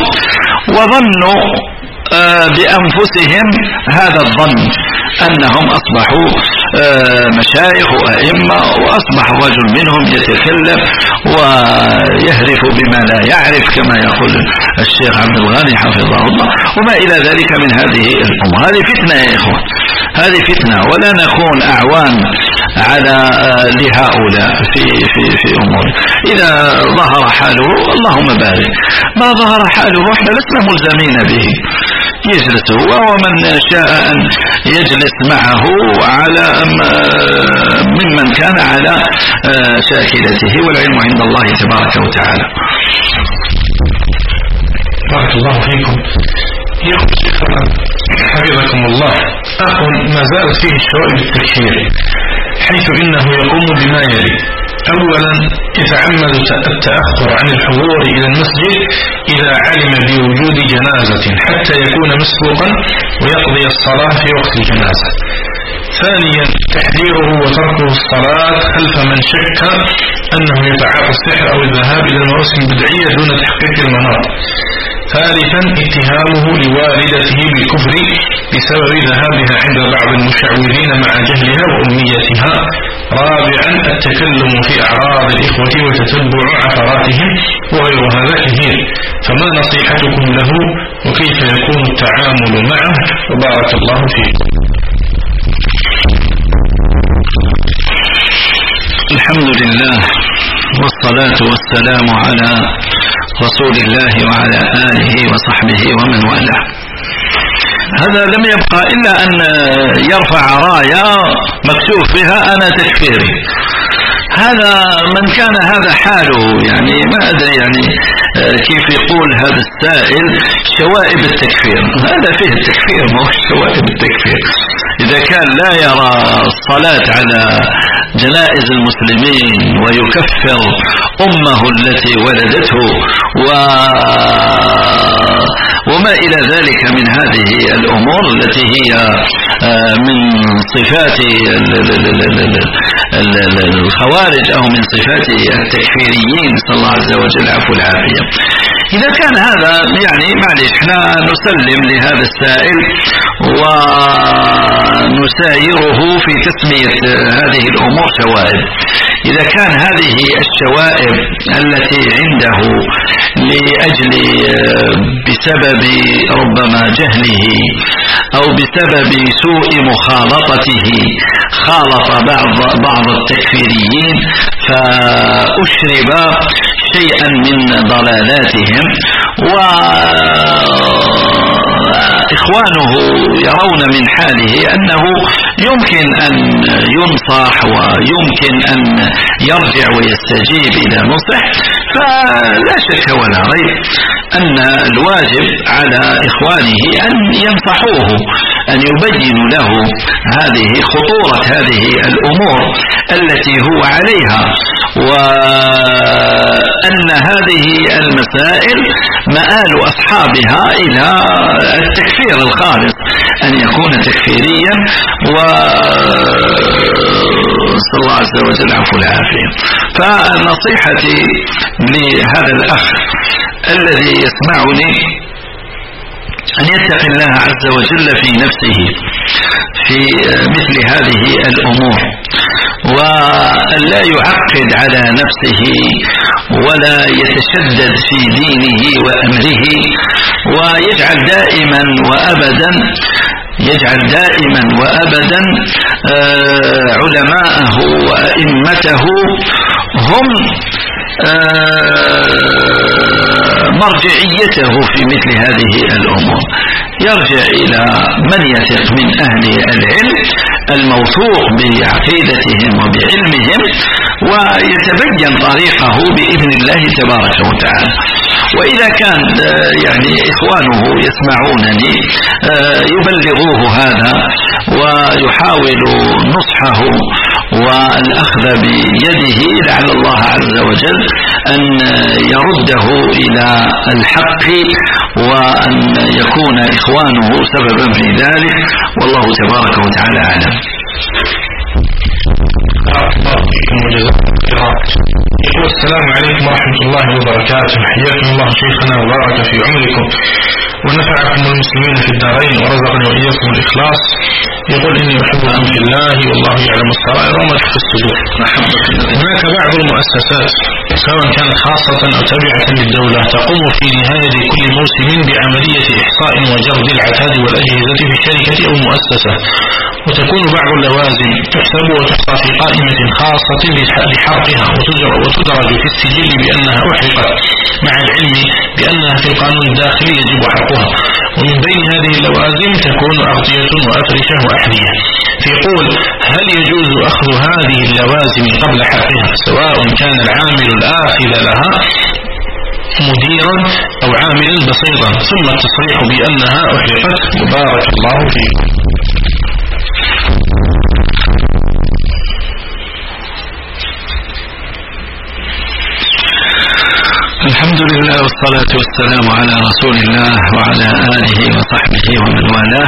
وظنوا بأنفسهم هذا الظن أنهم أصبحوا مشايخ وأئمة، وأصبح الرجل منهم يتكلم ويهرف بما لا يعرف كما يقول الشيخ عبد الغني حفظه الله، وما إلى ذلك من هذه الأمور. هذه فتنة يا إخوة، هذه فتنة، ولا نكون أعوان على لهؤلاء في في في أمور. إذا ظهر حاله اللهم بارك، ما ظهر حاله احنا لسنا ملزمين به، يجلس هو ومن شاء أن يجلس معه على ممن كان على شاكلته، والعلم عند الله تبارك وتعالى. بارك الله فيكم. يقول شيخنا حفظكم الله، أخ ما زال فيه شوائب التكفير، حيث إنه يقوم بما يلي: أولا يتعمد التأخر عن الحضور إلى المسجد إذا علم بوجود جنازة حتى يكون مسبوقا ويقضي الصلاة في وقت الجنازة. ثانيا تحذيره وتركه الصلاة خلف من شك أنه يتعاطى السحر أو الذهاب إلى المواسم البدعية دون تحقيق المناط. ثالثا اتهامه لوالدته بالكفر بسبب ذهابها عند بعض المشعوذين مع جهلها وأميتها. رابعا التكلم في أعراض الإخوة وتتبع عثراتهم وغير هذا كثير، فما نصيحتكم له وكيف يكون التعامل معه؟ وبارك الله فيكم. الحمد لله والصلاة والسلام على رسول الله وعلى آله وصحبه ومن والاه. هذا لم يبقى إلا أن يرفع راية مكتوب فيها أنا تكفيري. هذا من كان هذا حاله، يعني ما أدري يعني كيف يقول هذا السائل شوائب التكفير. هذا فيه التكفير، ما هو شوائب التكفير. إذا كان لا يرى الصلاة على جنائز المسلمين ويكفر أمه التي ولدته و... وما إلى ذلك من هذه الأمور التي هي من صفات الخوارج أو من صفات التكفيريين، صلى الله عز وجل العفو والعافية. إذا كان هذا يعني معلش احنا نسلم لهذا السائل ونسايره في تسمية هذه الأمور شوائب. إذا كان هذه الشوائب التي عنده لأجل بسبب ربما جهله أو بسبب سوء مخالطته خالط بعض بعض التكفيريين فأشرب شيئا من ضلالاتهم، وإخوانه يرون من حاله أنه يمكن أن ينصح ويمكن أن يرجع ويستجيب إذا نصح، فلا شك ولا ريب أن الواجب على إخوانه أن ينصحوه، أن يبينوا له هذه خطورة هذه الأمور التي هو عليها، وأن هذه المسائل مآل أصحابها إلى التكفير الخالص، أن يكون تكفيريا، وصلى الله عز وجل العفو والعافية. فنصيحتي لهذا الأخ الذي يسمعني أن يتقي الله عز وجل في نفسه في مثل هذه الأمور، وأن لا يعقد على نفسه ولا يتشدد في دينه وأمره، ويجعل دائما وأبدا يجعل دائما وأبدا علماءه وأئمته هم مرجعيته في مثل هذه الأمور. يرجع إلى من يثق من أهل العلم الموثوق بعقيدتهم وبعلمهم، ويتبين طريقه بإذن الله تبارك وتعالى. وإذا كان يعني إخوانه يسمعونني يبلغوه هذا ويحاولوا نصحه والأخذ بيده، لعل الله عز وجل أن يرده إلى الحق وأن يكون إخوانه سببا في ذلك، والله تبارك وتعالى أعلم. العراق. يقول السلام عليكم ورحمة الله وبركاته، حياكم الله شيخنا وبارك في عمركم ونفعكم المسلمين في الدارين ورزقني وإياكم الإخلاص. يقول إني أحبكم في الله والله يعلم السرائر وما تخفي الصدور. هناك بعض المؤسسات سواء كانت خاصة أو تابعة للدولة تقوم في نهاية كل موسم بعملية إحصاء وجرد العتاد والأجهزة في شركة أو مؤسسة، وتكون بعض اللوازم تحسب وتحصى في قائمة خاصة لحرقها وتدرج في السجل بأنها أحرقت، مع العلم بأنها في القانون الداخلي يجب حرقها. ومن بين هذه اللوازم تكون أغطية وأفرشة وأحذية. فيقول هل يجوز أخذ هذه اللوازم قبل حرقها سواء كان العامل الآخذ لها مديرا أو عاملا بسيطا، ثم التصريح بأنها أحرقت؟ وبارك الله فيكم. الحمد لله والصلاة والسلام على رسول الله وعلى آله وصحبه ومن والاه.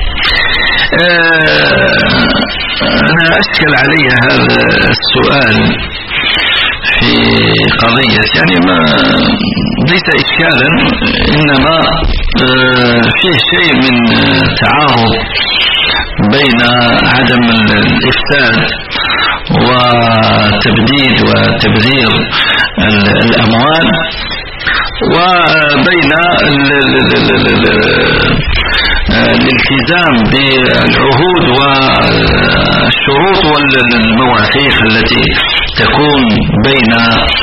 أنا أشكل علي هذا السؤال في قضية يعني ما ليس إشكالا، إنما فيه شيء من تعارض بين عدم الإفساد وتبديد وتبذير الأموال وبين الالتزام بالعهود والشروط والمواثيق التي تكون بين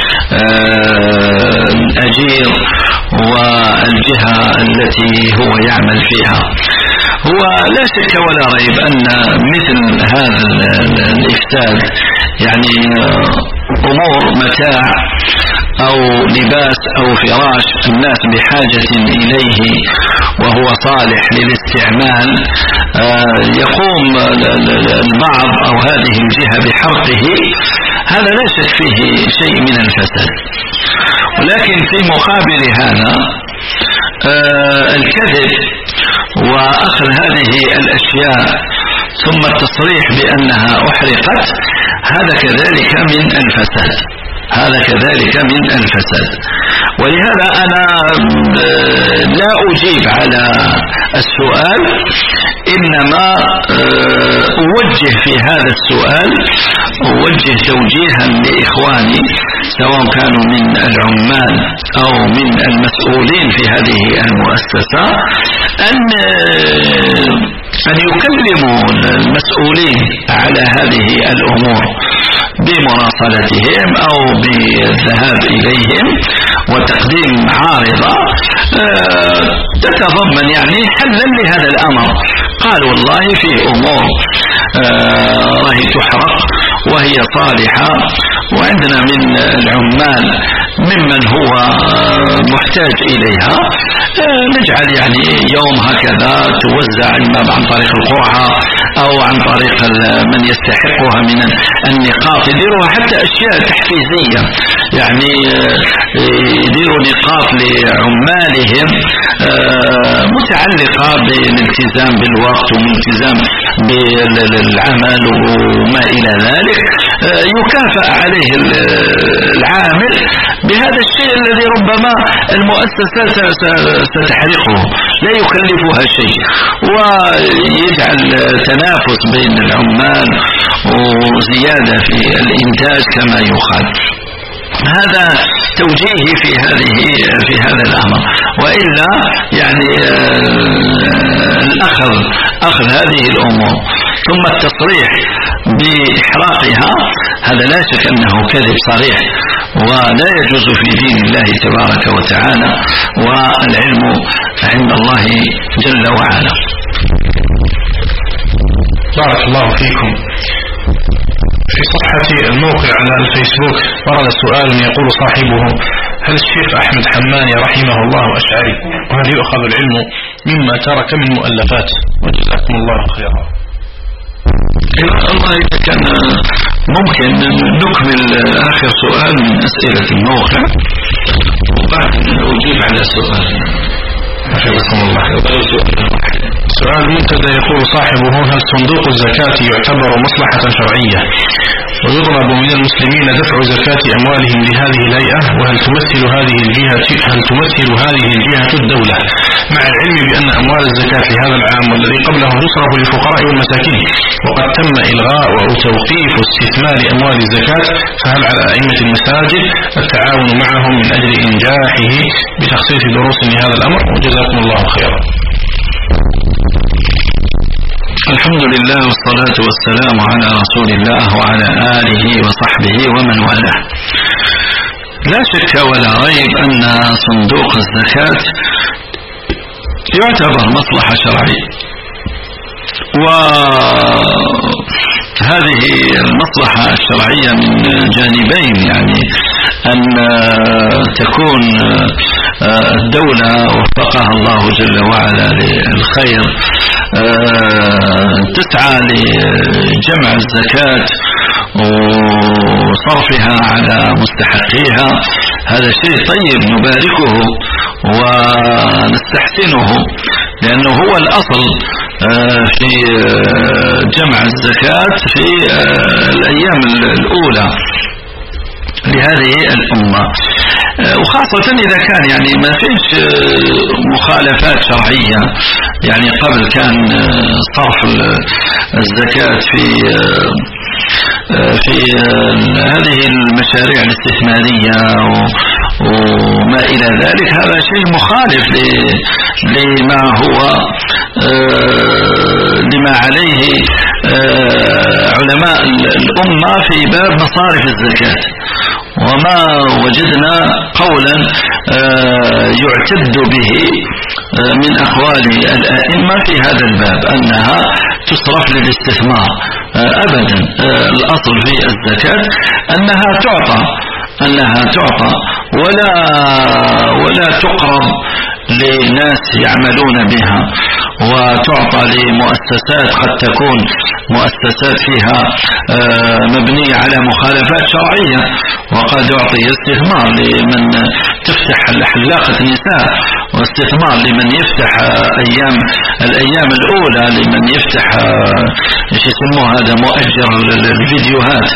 الأجير والجهة التي هو يعمل فيها. هو لا شك ولا ريب أن مثل هذا الإفساد يعني أمور متاع أو لباس أو فراش الناس بحاجة إليه وهو صالح للاستعمال، يقوم البعض أو هذه الجهة بحرقه، هذا لا شك فيه شيء من الفساد. ولكن في مقابل هذا الكذب وأخذ هذه الأشياء ثم التصريح بأنها أحرقت، هذا كذلك من الفساد، هذا كذلك من الفساد. ولهذا أنا لا أجيب على السؤال، إنما أوجه في هذا السؤال أوجه توجيها لإخواني سواء كانوا من العمال أو من المسؤولين في هذه المؤسسة أن أن يكلموا المسؤولين على هذه الأمور بمراسلتهم أو بالذهاب إليهم وتقديم عارضة تتضمن يعني حلا لهذا الأمر. قال والله في أمور راهي تحرق وهي صالحة، وعندنا من العمال ممن هو محتاج إليها، نجعل يعني يوم هكذا توزع إما عن طريق القرعة أو عن طريق من يستحقها من النقاط، يديروها حتى أشياء تحفيزية، يعني يديروا نقاط لعمالهم متعلقة بالالتزام بالوقت والالتزام بالعمل وما إلى ذلك، يكافأ عليه العامل بهذا الشيء الذي ربما المؤسسة ستحرقه، لا يكلفها شيء، ويجعل تنافس بين العمال وزيادة في الإنتاج كما يقال. هذا توجيهي في هذه في هذا الأمر. وإلا يعني الأخذ أخذ هذه الأمور ثم التصريح بإحراقها، هذا لا شك أنه كذب صريح ولا يجوز في دين الله تبارك وتعالى، والعلم عند الله جل وعلا. بارك الله فيكم. في صفحة الموقع على الفيسبوك ورد سؤال يقول صاحبه: هل الشيخ أحمد حماني رحمه الله أشعري؟ وهل يؤخذ العلم مما ترك من مؤلفات؟ وجزاكم الله خيرا. الله إذا كان ممكن نكمل آخر سؤال من أسئلة الموقع وبعد نجيب على سؤال. حفظكم الله. سؤال منتدى يقول صاحبه: هل صندوق الزكاة يعتبر مصلحة شرعية ويطلب من المسلمين دفع زكاة أموالهم لهذه الهيئة؟ وهل تمثل هذه الجهة هل تمثل هذه الجهة الدولة، مع العلم بأن أموال الزكاة لهذا العام والذي قبله تصرف للفقراء والمساكين، وقد تم إلغاء أو توقيف استثمار أموال الزكاة، فهل على أئمة المساجد التعاون معهم من أجل إنجاحه بتخصيص دروس لهذا الأمر؟ وجزاكم الله خيرا. الحمد لله والصلاة والسلام على رسول الله وعلى آله وصحبه ومن والاه. لا شك ولا ريب أن صندوق الزكاة يعتبر مصلحة شرعية، وهذه المصلحة الشرعية من جانبين، يعني أن تكون الدولة وفقها الله جل وعلا للخير تسعى لجمع الزكاة وصرفها على مستحقيها، هذا شيء طيب نباركه ونستحسنه، لأنه هو الأصل في جمع الزكاة في الأيام الأولى لهذه الأمة، وخاصة إذا كان يعني ما فيش مخالفات شرعية. يعني قبل كان صرف الزكاة في في هذه المشاريع الاستثمارية وما إلى ذلك، هذا شيء مخالف لما هو لما عليه علماء الأمة في باب مصارف الزكاة، وما وجدنا قولا يعتد به من أقوال الأئمة في هذا الباب أنها تصرف للاستثمار أبدا. الأصل في الزكاة أنها تعطى أنها تعطى ولا ولا تقرض لناس يعملون بها، وتعطى لمؤسسات قد تكون مؤسسات فيها مبنية على مخالفات شرعية، وقد يعطي استثمار لمن تفتح حلاقة نساء، واستثمار لمن يفتح أيام الأيام الأولى، لمن يفتح ايش يسموه هذا مؤجر الفيديوهات،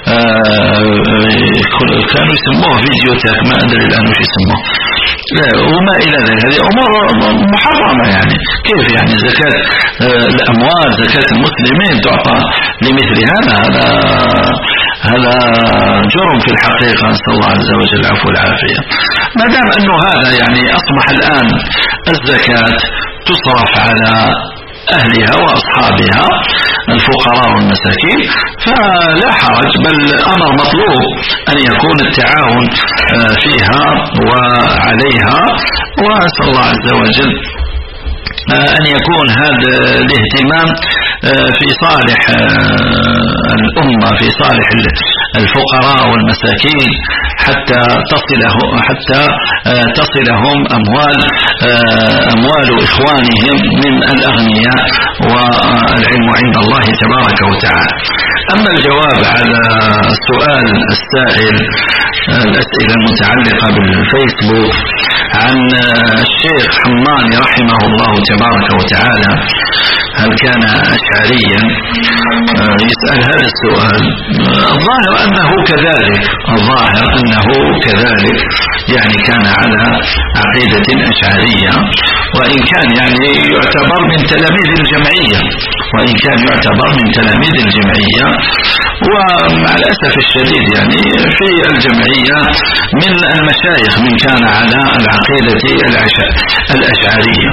كانوا يسموه فيديو تاك ما أدري الآن وش يسموه، وما إلى ذلك. هذه أمور محرمة. يعني كيف يعني زكاة الأموال زكاة المسلمين تعطى لمثل هذا؟ هذا هذا جرم في الحقيقة، نسأل الله عز وجل العفو والعافية. ما دام أنه هذا يعني أصبح الآن الزكاة تصرف على أهلها وأصحابها الفقراء والمساكين فلا حرج، بل أمر مطلوب أن يكون التعاون فيها وعليها، وأسأل الله عز وجل أن يكون هذا الاهتمام في صالح الأمة، في صالح الفقراء والمساكين، حتى تصله حتى تصلهم أموال أموال إخوانهم من الأغنياء، والعلم عند الله تبارك وتعالى. أما الجواب على السؤال السائل، الأسئلة المتعلقة بالفيسبوك عن الشيخ حماني رحمه الله تبارك وتعالى هل كان أشعريا، يسأل هذا السؤال. الظاهر أنه كذلك الظاهر أنه كذلك يعني كان على عقيدة أشعرية، وإن كان يعني يعتبر من تلاميذ الجمعية وإن كان يعتبر من تلاميذ الجمعية ومع الأسف الشديد يعني في الجمعية من المشايخ من كان على العقيدة الأشعرية.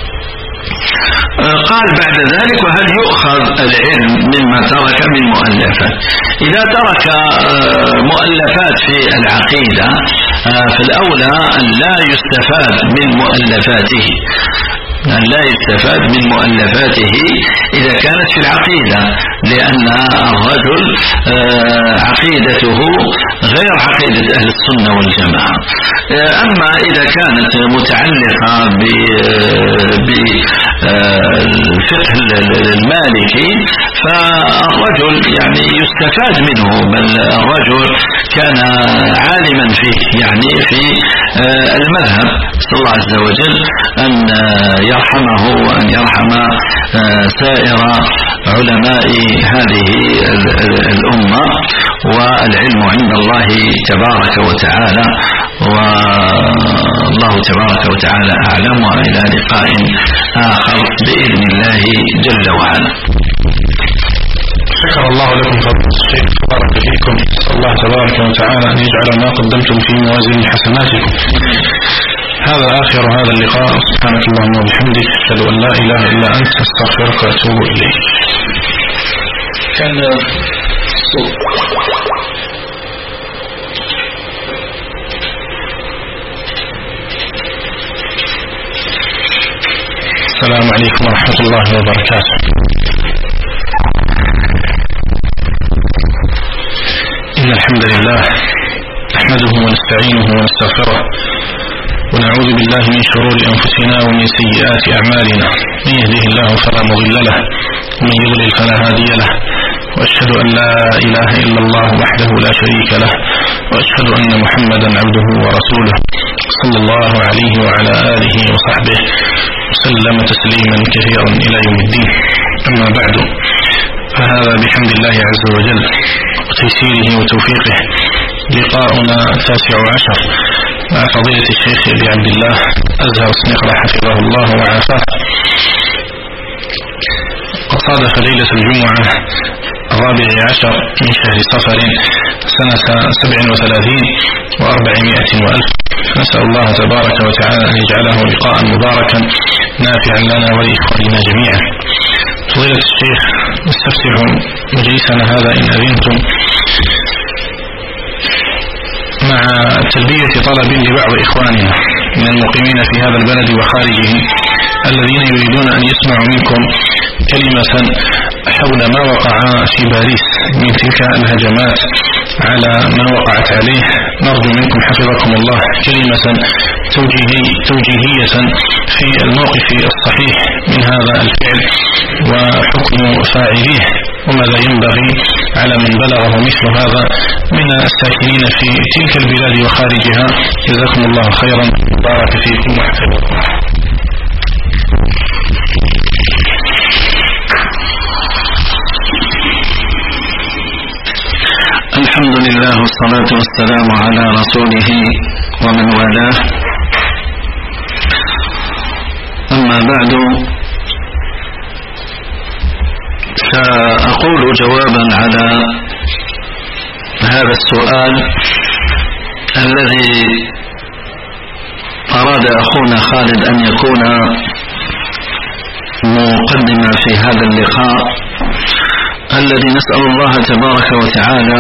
قال بعد ذلك: وهل يؤخذ العلم مما ترك من مؤلفات؟ إذا ترك مؤلفات في العقيدة فالأولى أن لا يستفاد من مؤلفاته أن لا يستفاد من مؤلفاته إذا كانت في العقيدة، لأن الرجل عقيدته غير عقيدة أهل السنة والجماعة. أما إذا كانت متعلقة الفقه المالكي فالرجل يعني يستفاد منه، بل الرجل كان عالما فيه يعني في المذهب. نسأل الله عز وجل أن يرحمه وأن يرحم سائر علماء هذه الأمة، والعلم عند الله تبارك وتعالى، والله تبارك وتعالى أعلم، وإلى لقاء آخر بإذن الله جل وعلا. شكر الله لكم فضل الشيخ، بارك فيكم. نسأل الله تبارك وتعالى أن يجعل ما قدمتم في موازين حسناتكم. هذا آخر هذا اللقاء، سبحانك اللهم وبحمدك، أشهد أن لا إله إلا أنت، أستغفرك وأتوب إليك. كان السلام عليكم ورحمة الله وبركاته. إن الحمد لله نحمده ونستعينه ونستغفره، ونعوذ بالله من شرور أنفسنا ومن سيئات أعمالنا، من يهده الله فلا مضل له ومن يضلل فلا هادي له، وأشهد أن لا إله إلا الله وحده لا شريك له، وأشهد أن محمدا عبده ورسوله صلى الله عليه وعلى آله وصحبه وسلم تسليما كثيرا إلى يوم الدين. أما بعد، فهذا بحمد الله عز وجل وتيسيره وتوفيقه لقاؤنا التاسع عشر مع فضيلة الشيخ أبي عبد الله أزهر السنقرة حفظه الله وعافاه. وصادف ليلة الجمعة الرابع عشر من شهر صفر سنة سبع وثلاثين وأربعمائة وألف. نسأل الله تبارك وتعالى أن يجعله لقاء مباركا نافعا لنا ولإخواننا جميعا. فضيلة الشيخ، نستفتح مجلسنا هذا إن أذنتم مع تلبية طلب لبعض إخواننا من المقيمين في هذا البلد وخارجه الذين يريدون أن يسمعوا منكم كلمة حول ما وقع في باريس من تلك الهجمات على من وقعت عليه. نرجو منكم حفظكم الله كلمة توجيهي توجيهية في الموقف الصحيح من هذا الفعل وحكم فاعليه، وماذا ينبغي على من بلغه مثل هذا من الساكنين في تلك البلاد وخارجها. جزاكم الله خيرا، بارك فيكم وحفظكم. الحمد لله والصلاة والسلام على رسوله ومن والاه، أما بعد، سأقول جوابا على هذا السؤال الذي أراد أخونا خالد أن يكون مقدما في هذا اللقاء الذي نسأل الله تبارك وتعالى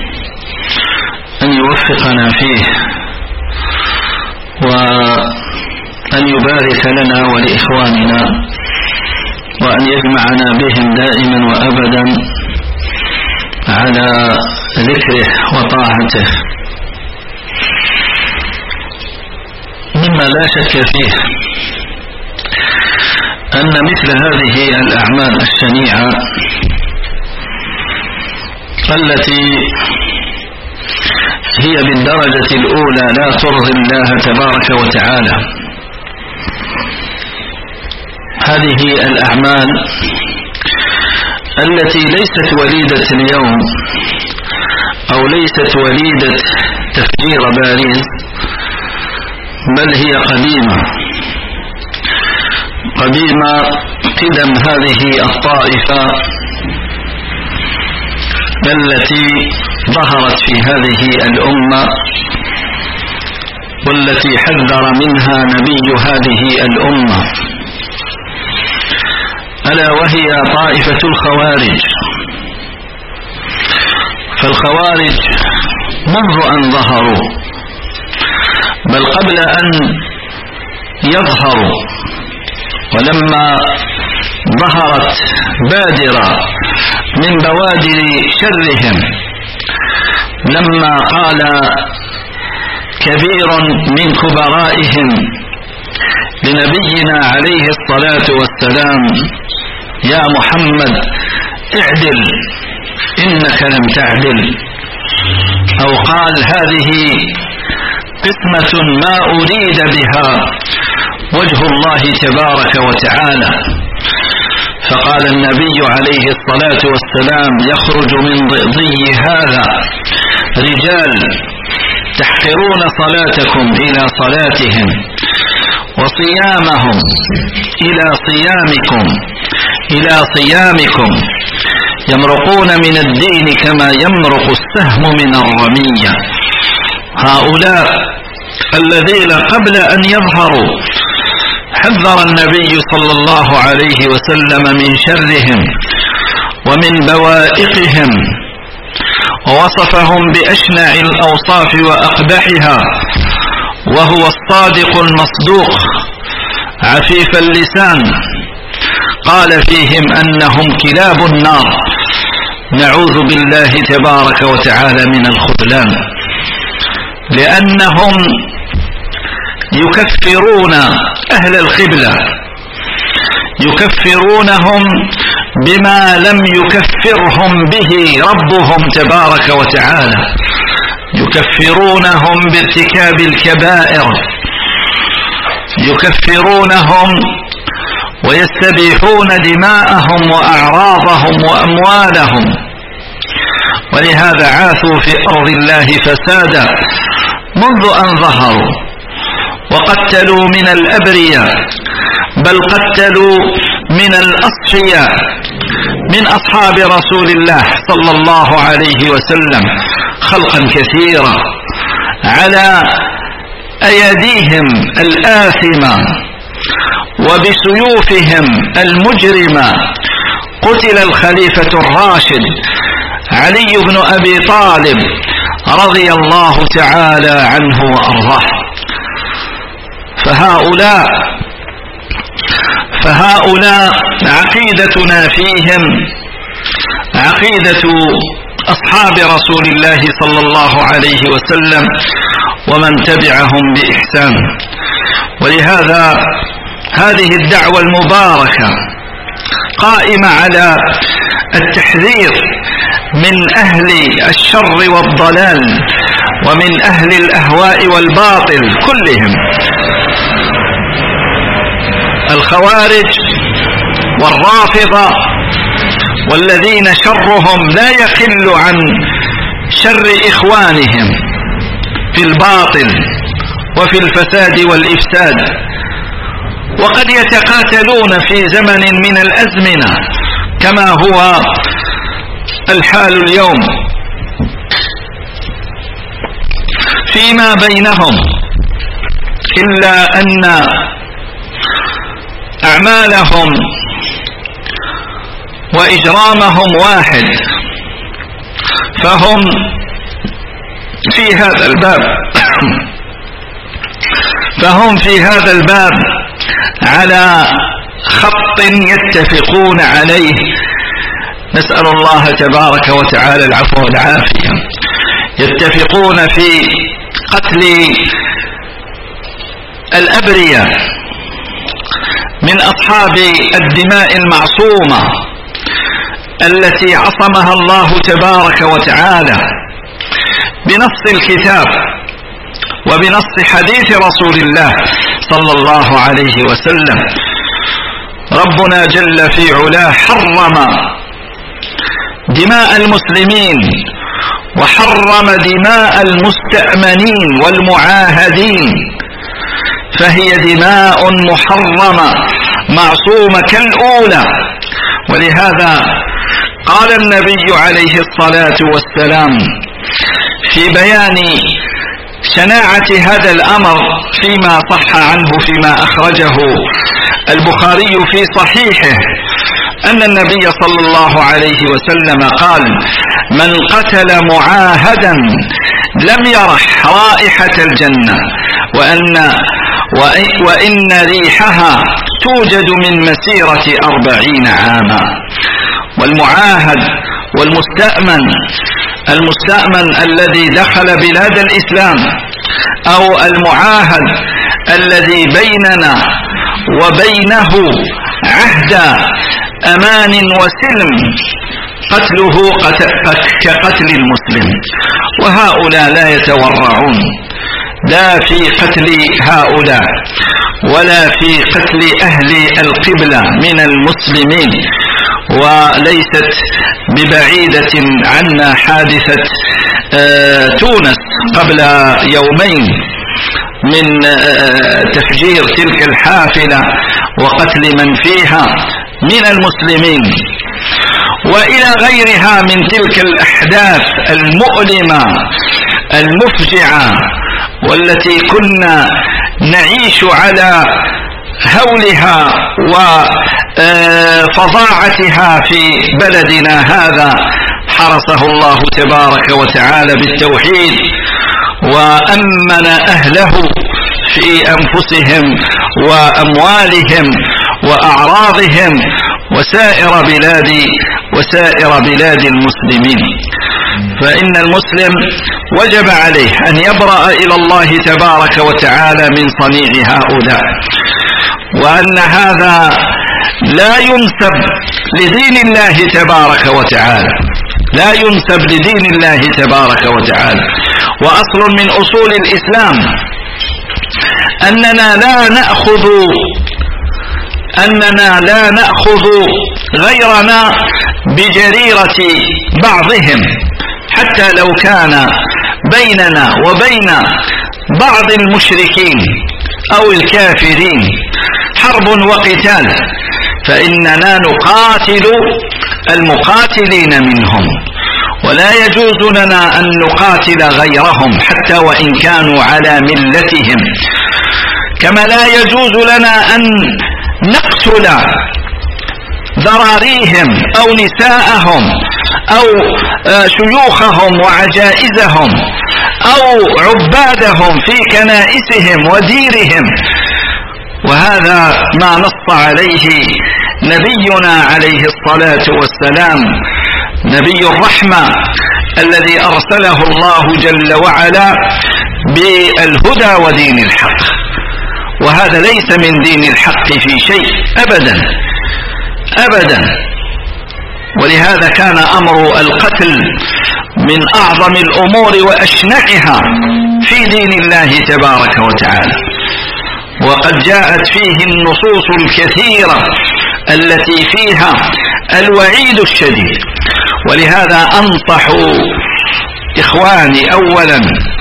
أن يوفقنا فيه وأن يبارك لنا ولإخواننا وأن يجمعنا بهم دائما وأبدا على ذكره وطاعته. مما لا شك فيه أن مثل هذه الأعمال الشنيعة التي هي بالدرجة الأولى لا ترضي الله تبارك وتعالى، هذه الأعمال التي ليست وليدة اليوم أو ليست وليدة تفجير باريس، بل هي قديمة قديمة قدم هذه الطائفة التي ظهرت في هذه الأمة والتي حذر منها نبي هذه الأمة، ألا وهي طائفة الخوارج. فالخوارج منذ أن ظهروا، بل قبل أن يظهروا، ولما ظهرت بادرة من بوادر شرهم، لما قال كبير من كبرائهم لنبينا عليه الصلاة والسلام: يا محمد اعدل إنك لم تعدل. أو قال: هذه قسمة ما أريد بها وجه الله تبارك وتعالى. فقال النبي عليه الصلاة والسلام: يخرج من ضئضي هذا رجال تحقرون صلاتكم إلى صلاتهم وصيامهم إلى صيامكم إلى صيامكم، يمرقون من الدين كما يمرق السهم من الرمية. هؤلاء الذين قبل أن يظهروا حذر النبي صلى الله عليه وسلم من شرهم ومن بوائقهم، ووصفهم بأشنع الأوصاف وأقبحها، وهو الصادق المصدوق عفيف اللسان. قال فيهم أنهم كلاب النار، نعوذ بالله تبارك وتعالى من الخذلان، لأنهم يكفرون أهل القبلة، يكفرونهم بما لم يكفرهم به ربهم تبارك وتعالى، يكفرونهم بارتكاب الكبائر، يكفرونهم ويستبيحون دماءهم وأعراضهم وأموالهم. ولهذا عاثوا في أرض الله فسادا منذ أن ظهروا، وقتلوا من الأبرياء، بل قتلوا من الأصفياء من أصحاب رسول الله صلى الله عليه وسلم خلقا كثيرا على أيديهم الآثمة وبسيوفهم المجرمة. قتل الخليفة الراشد علي بن أبي طالب رضي الله تعالى عنه وأرضاه. فهؤلاء فهؤلاء عقيدتنا فيهم عقيدة أصحاب رسول الله صلى الله عليه وسلم ومن تبعهم بإحسان. ولهذا هذه الدعوة المباركة قائمة على التحذير من أهل الشر والضلال ومن أهل الأهواء والباطل كلهم، الخوارج والرافضة، والذين شرهم لا يقل عن شر إخوانهم في الباطل وفي الفساد والإفساد. وقد يتقاتلون في زمن من الأزمنة كما هو الحال اليوم فيما بينهم، إلا أن أعمالهم وإجرامهم واحد. فهم في هذا الباب فهم في هذا الباب على خط يتفقون عليه. نسأل الله تبارك وتعالى العفو والعافية. يتفقون في قتل الأبرياء من أصحاب الدماء المعصومة التي عصمها الله تبارك وتعالى بنص الكتاب وبنص حديث رسول الله صلى الله عليه وسلم. ربنا جل في علاه حرم دماء المسلمين وحرم دماء المستأمنين والمعاهدين، فهي دماء محرمة معصومة كالأولى. ولهذا قال النبي عليه الصلاة والسلام في بيان شناعة هذا الأمر فيما صح عنه فيما أخرجه البخاري في صحيحه، أن النبي صلى الله عليه وسلم قال: من قتل معاهدا لم يرح رائحة الجنة وأن وإن ريحها توجد من مسيرة أربعين عاما. والمعاهد والمستأمن، المستأمن الذي دخل بلاد الإسلام، أو المعاهد الذي بيننا وبينه عهد أمان وسلم قتله كقتل المسلم. وهؤلاء لا يتورعون لا في قتل هؤلاء ولا في قتل أهل القبلة من المسلمين. وليست ببعيدة عنا حادثة تونس قبل يومين من تفجير تلك الحافلة وقتل من فيها من المسلمين، وإلى غيرها من تلك الأحداث المؤلمة المفجعة والتي كنا نعيش على هولها وفظاعتها في بلدنا هذا. حرسه الله تبارك وتعالى بالتوحيد وأمن أهله في أنفسهم وأموالهم وأعراضهم وسائر بلاد وسائر بلاد المسلمين. فإن المسلم وجب عليه أن يبرأ إلى الله تبارك وتعالى من صنيع هؤلاء، وأن هذا لا ينسب لدين الله تبارك وتعالى لا ينسب لدين الله تبارك وتعالى. وأصل من أصول الإسلام أننا لا نأخذ أننا لا نأخذ غيرنا بجريرة بعضهم، حتى لو كان بيننا وبين بعض المشركين أو الكافرين حرب وقتال، فإننا نقاتل المقاتلين منهم، ولا يجوز لنا أن نقاتل غيرهم حتى وإن كانوا على ملتهم. كما لا يجوز لنا أن نقتل ذراريهم أو نساءهم أو شيوخهم وعجائزهم أو عبادهم في كنائسهم وديرهم. وهذا ما نص عليه نبينا عليه الصلاة والسلام، نبي الرحمة الذي أرسله الله جل وعلا بالهدى ودين الحق. وهذا ليس من دين الحق في شيء أبدا أبدا. ولهذا كان أمر القتل من أعظم الأمور وأشنعها في دين الله تبارك وتعالى، وقد جاءت فيه النصوص الكثيرة التي فيها الوعيد الشديد. ولهذا أنصح إخواني أولا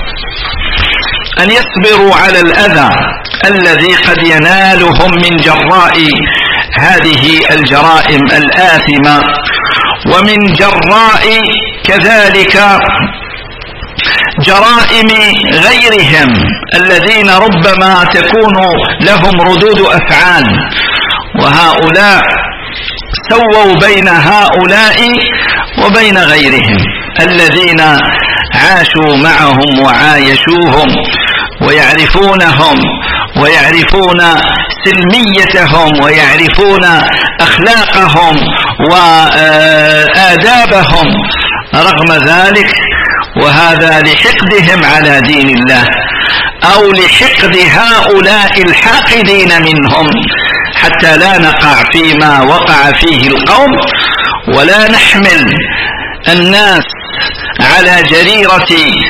أن يصبروا على الأذى الذي قد ينالهم من جراء هذه الجرائم الآثمة، ومن جراء كذلك جرائم غيرهم الذين ربما تكون لهم ردود أفعال. وهؤلاء سووا بين هؤلاء وبين غيرهم الذين عاشوا معهم وعايشوهم ويعرفونهم ويعرفون سلميتهم ويعرفون أخلاقهم وآدابهم. رغم ذلك وهذا لحقدهم على دين الله أو لحقد هؤلاء الحاقدين منهم، حتى لا نقع فيما وقع فيه القوم ولا نحمل الناس على جريرة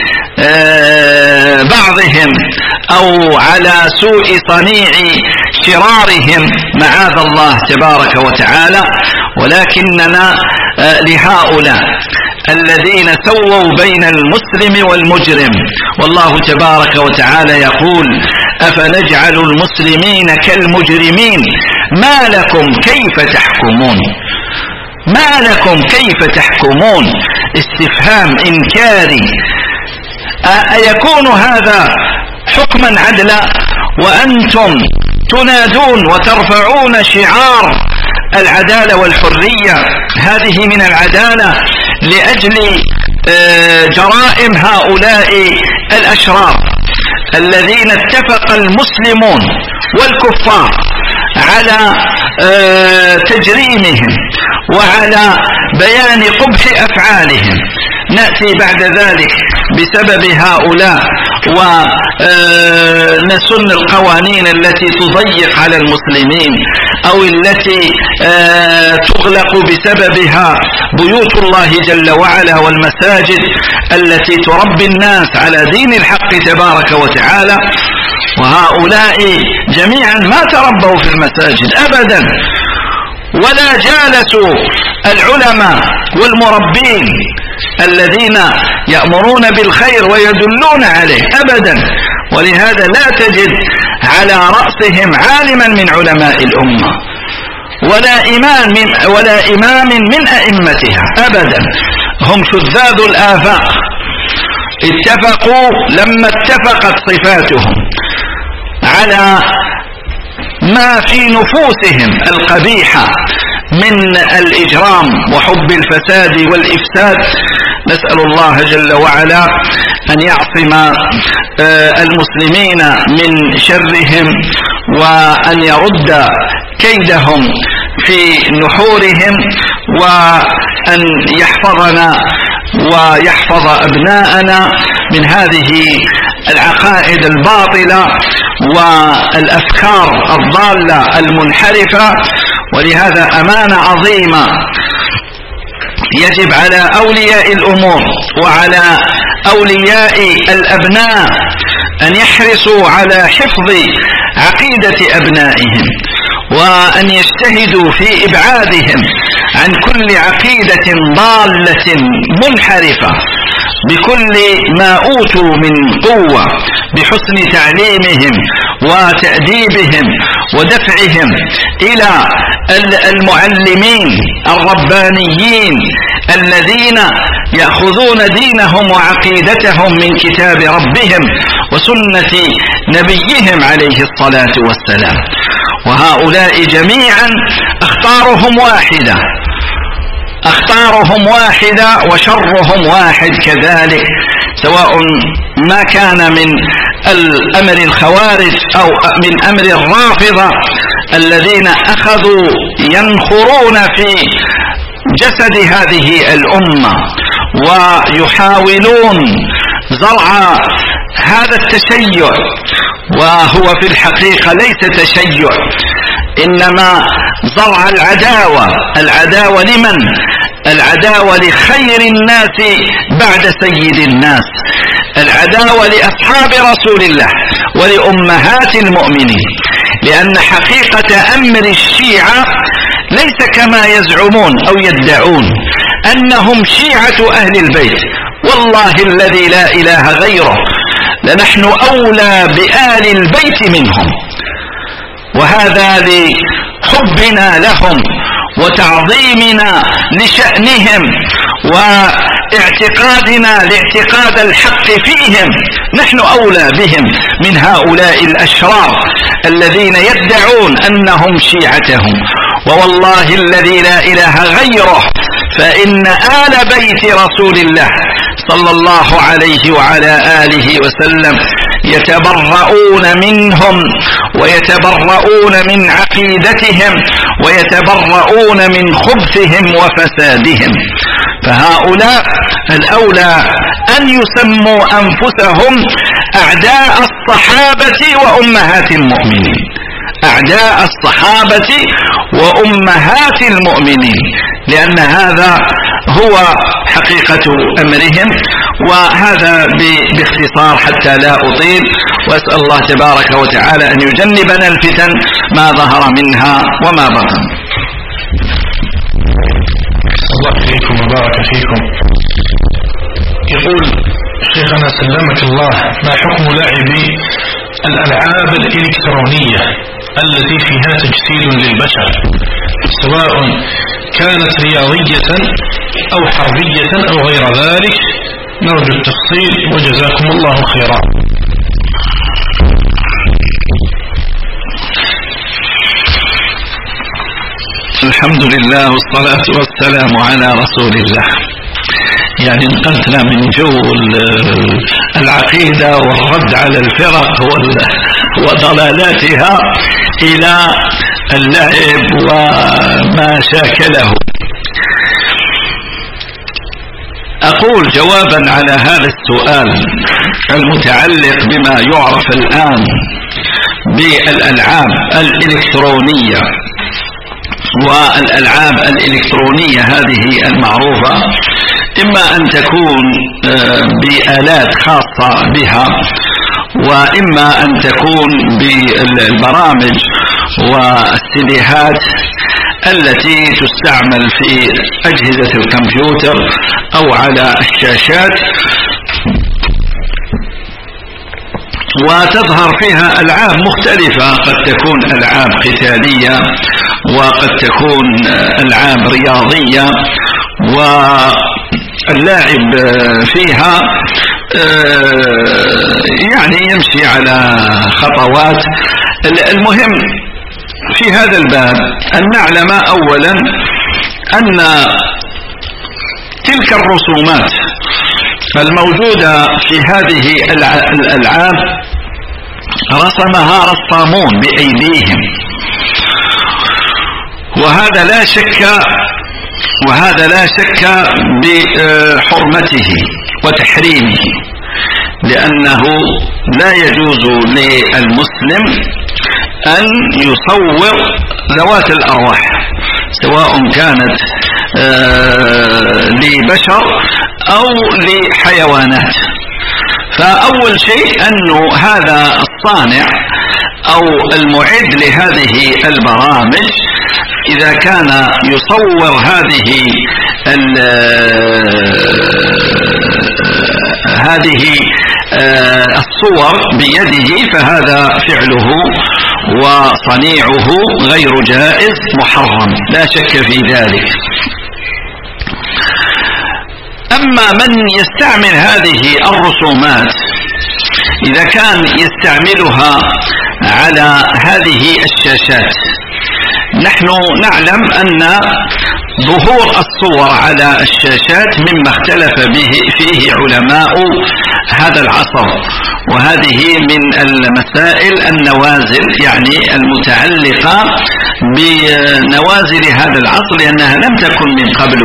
بعضهم أو على سوء صنيع شرارهم معاذ الله تبارك وتعالى. ولكننا لهؤلاء الذين سووا بين المسلم والمجرم، والله تبارك وتعالى يقول: أفنجعل المسلمين كالمجرمين ما لكم كيف تحكمون ما لكم كيف تحكمون استفهام إنكاري. أيكون هذا حكما عدلا وأنتم تنادون وترفعون شعار العدالة والحرية؟ هذه من العدالة لأجل جرائم هؤلاء الأشرار الذين اتفق المسلمون والكفار على تجريمهم وعلى بيان قبح أفعالهم. نأتي بعد ذلك بسبب هؤلاء ونسن القوانين التي تضيق على المسلمين أو التي تغلق بسببها بيوت الله جل وعلا والمساجد التي تربي الناس على دين الحق تبارك وتعالى. وهؤلاء جميعا ما تربوا في المساجد أبدا، ولا جالسوا العلماء والمربين الذين يأمرون بالخير ويدلون عليه أبدا. ولهذا لا تجد على رأسهم عالما من علماء الأمة ولا إمام من, ولا إمام من أئمتها أبدا. هم شذاذ الآفاق، اتفقوا لما اتفقت صفاتهم على ما في نفوسهم القبيحة من الإجرام وحب الفساد والإفساد. نسأل الله جل وعلا أن يعصم المسلمين من شرهم وأن يرد كيدهم في نحورهم، وأن يحفظنا ويحفظ أبناءنا من هذه العقائد الباطلة والأفكار الضالة المنحرفة. ولهذا أمانة عظيمة يجب على أولياء الأمور وعلى أولياء الأبناء أن يحرصوا على حفظ عقيدة أبنائهم، وأن يجتهدوا في إبعادهم عن كل عقيدة ضالة منحرفة بكل ما أوتوا من قوة، بحسن تعليمهم وتأديبهم ودفعهم إلى المعلمين الربانيين الذين يأخذون دينهم وعقيدتهم من كتاب ربهم وسنة نبيهم عليه الصلاة والسلام. وهؤلاء جميعا أخطارهم واحدة أخطارهم واحدة وشرهم واحد كذلك، سواء ما كان من الأمر الخوارج أو من أمر الرافضة الذين أخذوا ينخرون في جسد هذه الأمة ويحاولون زرع هذا التشيع، وهو في الحقيقة ليس تشيع، إنما زرع العداوة. العداوة لمن؟ العداوة لخير الناس بعد سيد الناس، العداوة لأصحاب رسول الله ولأمهات المؤمنين. لأن حقيقة أمر الشيعة ليس كما يزعمون أو يدعون أنهم شيعة أهل البيت، والله الذي لا إله غيره لنحن أولى بآل البيت منهم، وهذا لحبنا لهم وتعظيمنا لشأنهم واعتقادنا لاعتقاد الحق فيهم. نحن أولى بهم من هؤلاء الأشرار الذين يدعون أنهم شيعتهم. ووالله الذي لا إله غيره فإن آل بيت رسول الله صلى الله عليه وعلى آله وسلم يتبرؤون منهم ويتبرؤون من عقيدتهم ويتبرؤون من خبثهم وفسادهم. فهؤلاء الأولى أن يسموا أنفسهم أعداء الصحابة وأمهات المؤمنين، أعداء الصحابة وأمهات المؤمنين، لأن هذا هو حقيقة أمرهم. وهذا باختصار حتى لا أطيل، وأسأل الله تبارك وتعالى أن يجنبنا الفتن ما ظهر منها وما بطن. الله فيكم وبارك فيكم. يقول شيخنا سلمك الله: ما حكم لاعبي الألعاب الإلكترونية التي فيها تجسيد للبشر، سواء كانت رياضية أو حربية أو غير ذلك؟ نرجو التفصيل وجزاكم الله خيرا. الحمد لله والصلاة والسلام على رسول الله. يعني انقلتنا من جو العقيدة والرد على الفرق وضلالاتها إلى اللعب وما شاكله. أقول جوابا على هذا السؤال المتعلق بما يعرف الآن بالألعاب الإلكترونية، والألعاب الإلكترونية هذه المعروفة إما أن تكون بآلات خاصة بها، وإما أن تكون بالبرامج والسيديهات التي تستعمل في أجهزة الكمبيوتر أو على الشاشات، وتظهر فيها ألعاب مختلفة، قد تكون ألعاب قتالية وقد تكون ألعاب رياضية، واللاعب فيها يعني يمشي على خطوات. المهم في هذا الباب أن نعلم أولا أن تلك الرسومات الموجودة في هذه الألعاب رسمها رسامون بأيديهم، وهذا لا شك وهذا لا شك بحرمته وتحريمه، لأنه لا يجوز للمسلم أن يصور ذوات الأرواح سواء كانت لبشر أو لحيوانات. فأول شيء أنه هذا الصانع أو المعد لهذه البرامج إذا كان يصور هذه هذه الصور بيده فهذا فعله وصنيعه غير جائز محرم، لا شك في ذلك. أما من يستعمل هذه الرسومات إذا كان يستعملها على هذه الشاشات، نحن نعلم أن ظهور الصور على الشاشات مما اختلف به فيه علماء هذا العصر، وهذه من المسائل النوازل يعني المتعلقة بنوازل هذا العصر لأنها لم تكن من قبل،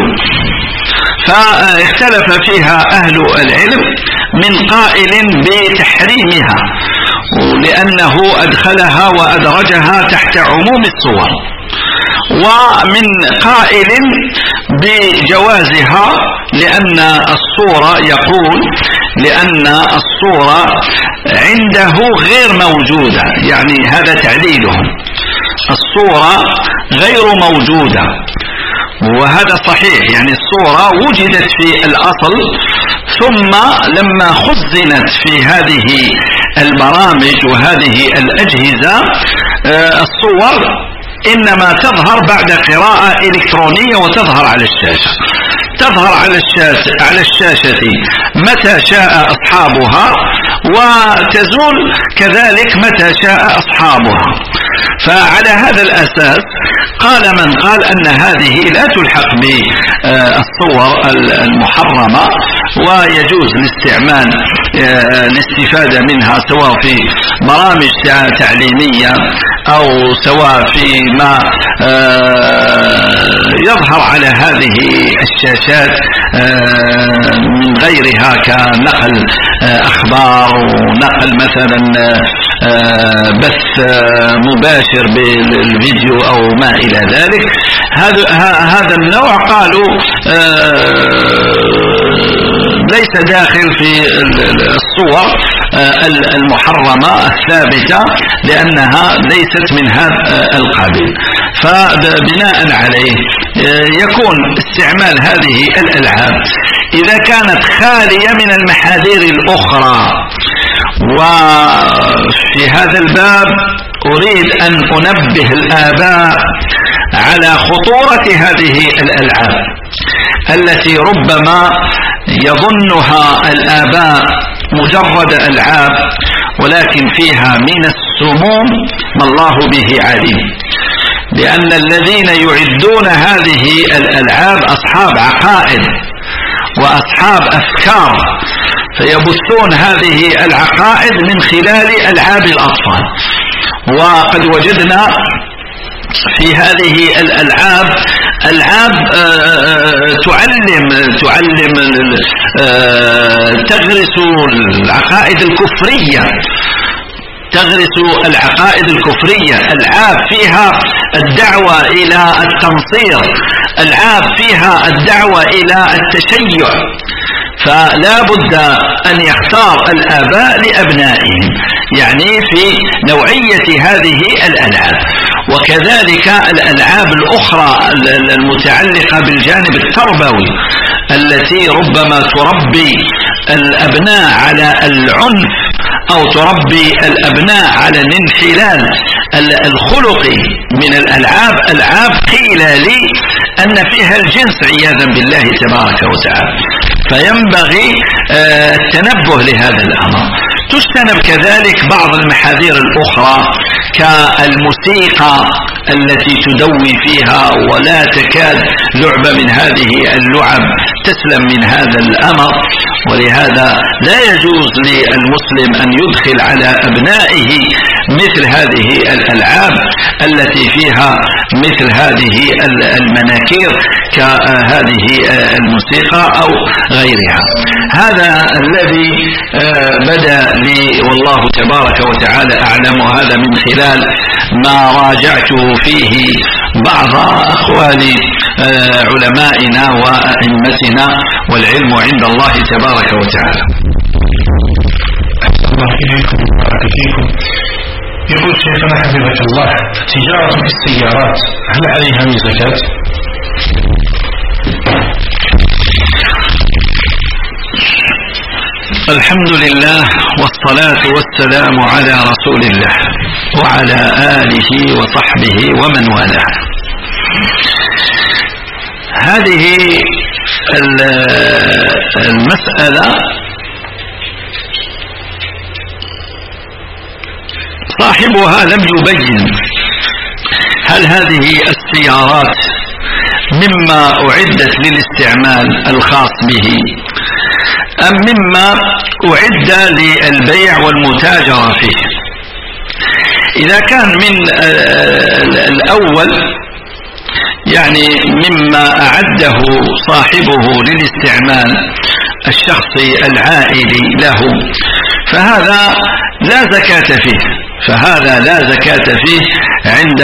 فاختلف فيها أهل العلم من قائل بتحريمها لأنه أدخلها وأدرجها تحت عموم الصور، ومن قائل بجوازها لأن الصورة يقول لأن الصورة عنده غير موجودة، يعني هذا تعليلهم، الصورة غير موجودة، وهذا صحيح، يعني الصورة وجدت في الأصل ثم لما خزنت في هذه البرامج وهذه الأجهزة الصور إنما تظهر بعد قراءة إلكترونية وتظهر على الشاشة، تظهر على الشاشة, على الشاشة متى شاء أصحابها وتزول كذلك متى شاء أصحابها. فعلى هذا الأساس قال من قال أن هذه لا تلحق بالصور المحرمة ويجوز الاستعمال الاستفادة منها سواء في برامج تعليمية أو سواء في ما يظهر على هذه الشاشات من غيرها كنقل أخبار ونقل مثلا بث مباشر بالفيديو أو ما إلى ذلك. هذا هذا النوع قالوا ليس داخل في الصور المحرمة الثابتة لأنها ليست من هذا القبيل. فبناء عليه يكون استعمال هذه الألعاب إذا كانت خالية من المحاذير الأخرى. وفي هذا الباب أريد أن أنبه الآباء على خطورة هذه الألعاب التي ربما يظنها الآباء مجرد ألعاب ولكن فيها من السموم ما الله به عليم، لأن الذين يعدون هذه الألعاب أصحاب عقائد وأصحاب أفكار، فيبثون هذه العقائد من خلال ألعاب الأطفال. وقد وجدنا في هذه الألعاب ألعاب تعلم تعلم تغرس العقائد الكفرية تغرس العقائد الكفرية ألعاب فيها الدعوة إلى التنصير، ألعاب فيها الدعوة إلى التشيع. فلا بد أن يختار الآباء لأبنائهم يعني في نوعية هذه الألعاب. وكذلك الألعاب الأخرى المتعلقة بالجانب التربوي التي ربما تربي الأبناء على العنف أو تربي الأبناء على الانحلال الخلقي من الألعاب، ألعاب قيل لي أن فيها الجنس عياذا بالله تبارك وتعالى، فينبغي التنبه لهذا الأمر. تجتنب كذلك بعض المحاذير الأخرى كالموسيقى التي تدوي فيها، ولا تكاد لعبة من هذه اللعب تسلم من هذا الأمر. ولهذا لا يجوز للمسلم أن يدخل على أبنائه مثل هذه الألعاب التي فيها مثل هذه المناكير كهذه الموسيقى أو غيرها. هذا الذي بدأ لي والله تبارك وتعالى أعلم، هذا من خلال ما راجعته فيه بعض أقوال علمائنا وأئمتنا، والعلم عند الله تبارك وتعالى. الله إليكم وبارك فيكم. يقول شيخنا حفظك الله، تجارة في السيارات هل عليها من زكاة؟ الحمد لله والصلاة والسلام على رسول الله وعلى آله وصحبه ومن والاه. هذه المسألة صاحبها لم يبين هل هذه السيارات مما أعدت للاستعمال الخاص به أم مما أعد للبيع والمتاجرة فيه. إذا كان من الأول يعني مما أعده صاحبه للاستعمال الشخصي العائلي له فهذا لا زكاة فيه، فهذا لا زكاة فيه عند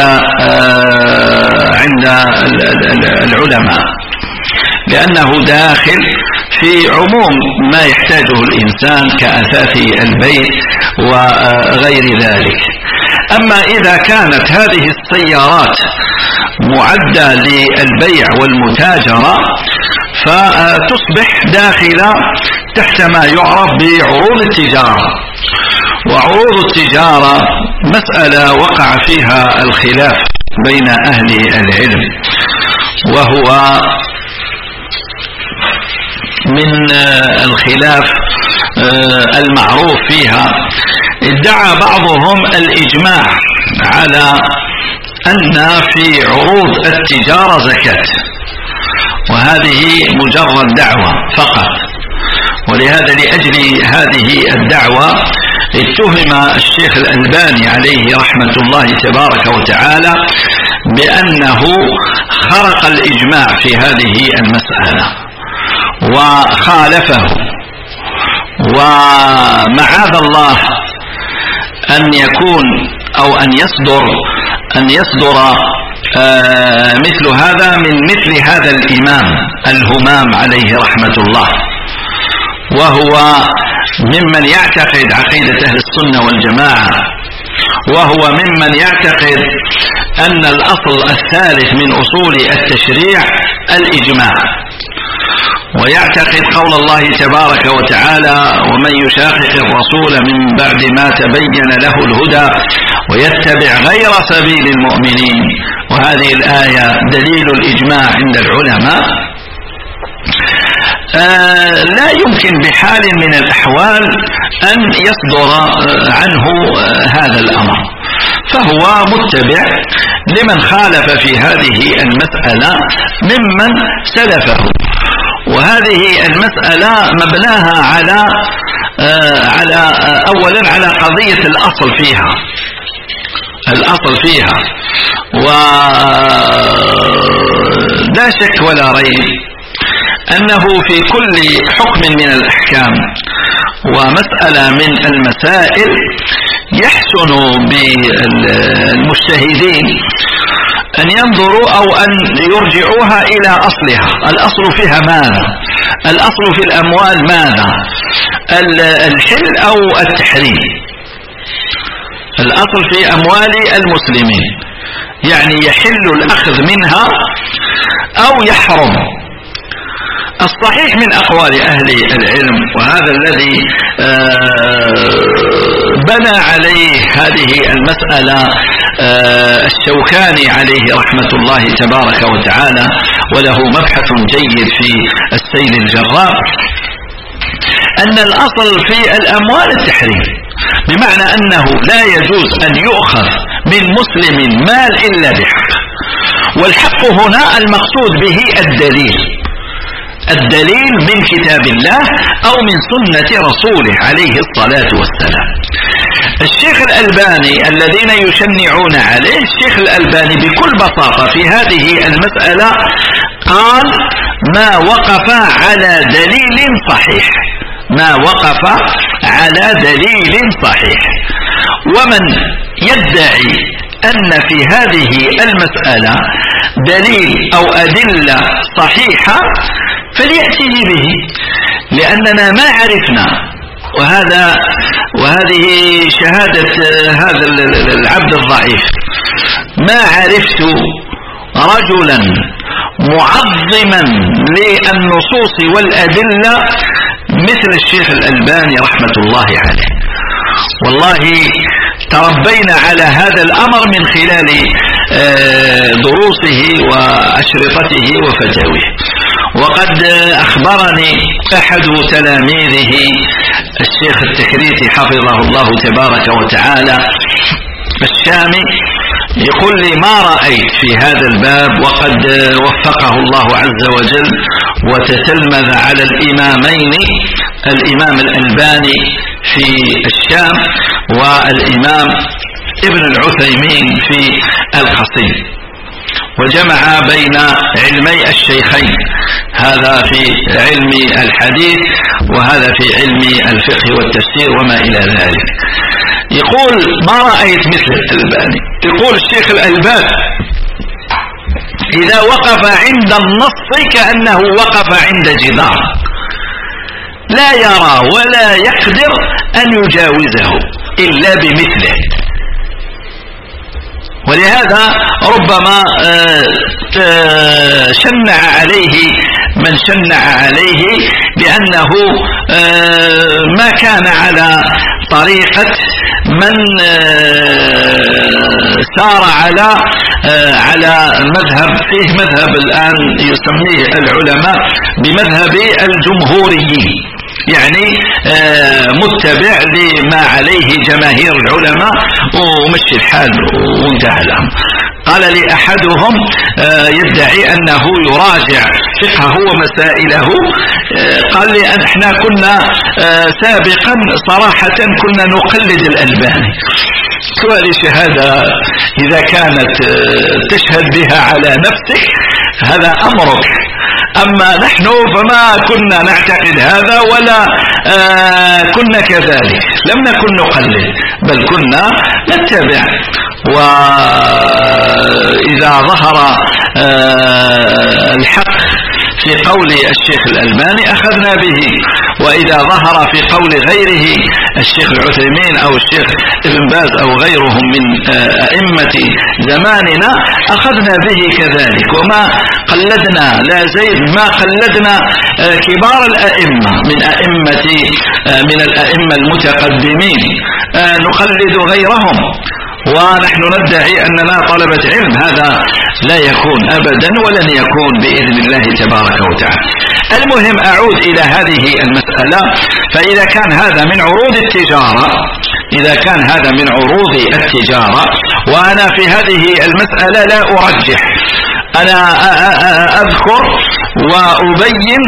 عند العلماء، لأنه داخل في عموم ما يحتاجه الإنسان كأثاث البيت وغير ذلك. أما إذا كانت هذه السيارات معدة للبيع والمتاجرة فتصبح داخلة تحت ما يعرف بعروض التجارة. وعروض التجارة مسألة وقع فيها الخلاف بين أهل العلم، وهو من الخلاف المعروف فيها. ادعى بعضهم الإجماع على أن في عروض التجارة زكاة، وهذه مجرد دعوة فقط. ولهذا لأجل هذه الدعوة اتهم الشيخ الألباني عليه رحمة الله تبارك وتعالى بأنه خرق الإجماع في هذه المسألة وخالفه، ومعاذ الله أن يكون أو أن يصدر أن يصدر آه مثل هذا من مثل هذا الإمام الهمام عليه رحمة الله، وهو ممن يعتقد عقيدة أهل السنة والجماعة، وهو ممن يعتقد أن الأصل الثالث من أصول التشريع الإجماع، ويعتقد قول الله تبارك وتعالى ومن يشاقق الرسول من بعد ما تبين له الهدى ويتبع غير سبيل المؤمنين. وهذه الآية دليل الإجماع عند العلماء. آه لا يمكن بحال من الأحوال أن يصدر عنه آه هذا الأمر، فهو متبع لمن خالف في هذه المسألة ممن سلفه. وهذه المسألة مبناها على آه على آه أولا على قضية الأصل فيها الأصل فيها ولا شك ولا ريب أنه في كل حكم من الأحكام ومسألة من المسائل يحسن بالمجتهدين أن ينظروا أو أن يرجعوها إلى أصلها. الأصل فيها ماذا؟ الأصل في الأموال ماذا؟ الحل أو التحريم؟ الأصل في أموال المسلمين يعني يحل الأخذ منها أو يحرم. الصحيح من أقوال أهل العلم وهذا الذي بنى عليه هذه المسألة الشوكاني عليه رحمة الله تبارك وتعالى، وله مبحث جيد في السيل الجرار، أن الأصل في الأموال التحريم، بمعنى أنه لا يجوز أن يؤخذ من مسلم مال إلا بحق. والحق هنا المقصود به الدليل، الدليل من كتاب الله أو من سنة رسوله عليه الصلاة والسلام. الشيخ الألباني الذين يشنعون عليه، الشيخ الألباني بكل بساطة في هذه المسألة قال ما وقف على دليل صحيح، ما وقف على دليل صحيح. ومن يدعي أن في هذه المسألة دليل أو أدلة صحيحة فليأتي به، لأننا ما عرفنا، وهذا وهذه شهادة هذا العبد الضعيف، ما عرفت رجلا معظما للنصوص والأدلة مثل الشيخ الألباني رحمة الله عليه. والله تربينا على هذا الأمر من خلال دروسه وأشرطته وفتاويه. وقد أخبرني أحد تلاميذه الشيخ التكريتي حفظه الله تبارك وتعالى الشامي، يقول لي ما رأيت في هذا الباب، وقد وفقه الله عز وجل وتتلمذ على الإمامين، الإمام الألباني في الشام والإمام ابن العثيمين في القصيم، وجمع بين علمي الشيخين، هذا في علم الحديث وهذا في علم الفقه والتفسير وما إلى ذلك. يقول ما رأيت مثل الألباني. يقول الشيخ الألباني إذا وقف عند النص كأنه وقف عند جدار، لا يرى ولا يقدر أن يجاوزه إلا بمثله. ولهذا ربما شنع عليه من شنع عليه بأنه ما كان على طريقة من سار على على مذهب، فيه مذهب الآن يسميه العلماء بمذهب الجمهوريين، يعني متبع لما عليه جماهير العلماء ومشي الحال وانتهى الأمر. قال لي أحدهم يدعي أنه يراجع فقهه ومسائله، قال لي أن احنا كنا سابقا صراحة كنا نقلد الألباني. سؤالي شهادة إذا كانت تشهد بها على نفسك هذا أمرك، أما نحن فما كنا نعتقد هذا ولا آه كنا كذلك، لم نكن نقلد بل كنا نتبع. وإذا ظهر آه الحق في قول الشيخ الألباني أخذنا به، وإذا ظهر في قول غيره الشيخ العثيمين أو الشيخ ابن باز أو غيرهم من أئمة زماننا أخذنا به كذلك. وما قلدنا لا زيد ما قلدنا كبار الأئمة من أئمة من الأئمة المتقدمين، نقلد غيرهم ونحن ندعي أننا طلبة علم، هذا لا يكون أبدا ولن يكون بإذن الله تبارك وتعالى. المهم أعود إلى هذه المسألة، فإذا كان هذا من عروض التجارة إذا كان هذا من عروض التجارة وأنا في هذه المسألة لا أرجح، أنا أذكر وأبين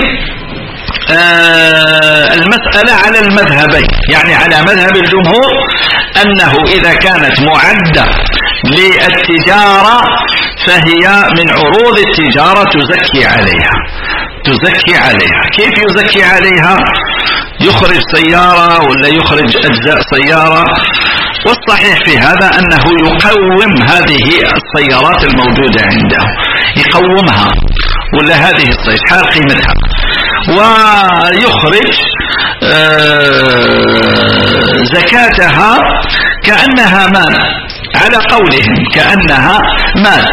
المسألة على المذهبين، يعني على مذهب الجمهور أنه إذا كانت معدة للتجارة فهي من عروض التجارة تزكي عليها تزكي عليها كيف يزكي عليها؟ يخرج سيارة ولا يخرج أجزاء سيارة، والصحيح في هذا أنه يقوم هذه السيارات الموجودة عنده، يقومها ولا هذه السيارة حال قيمتها، ويخرج زكاتها كأنها مال على قولهم كأنها مال،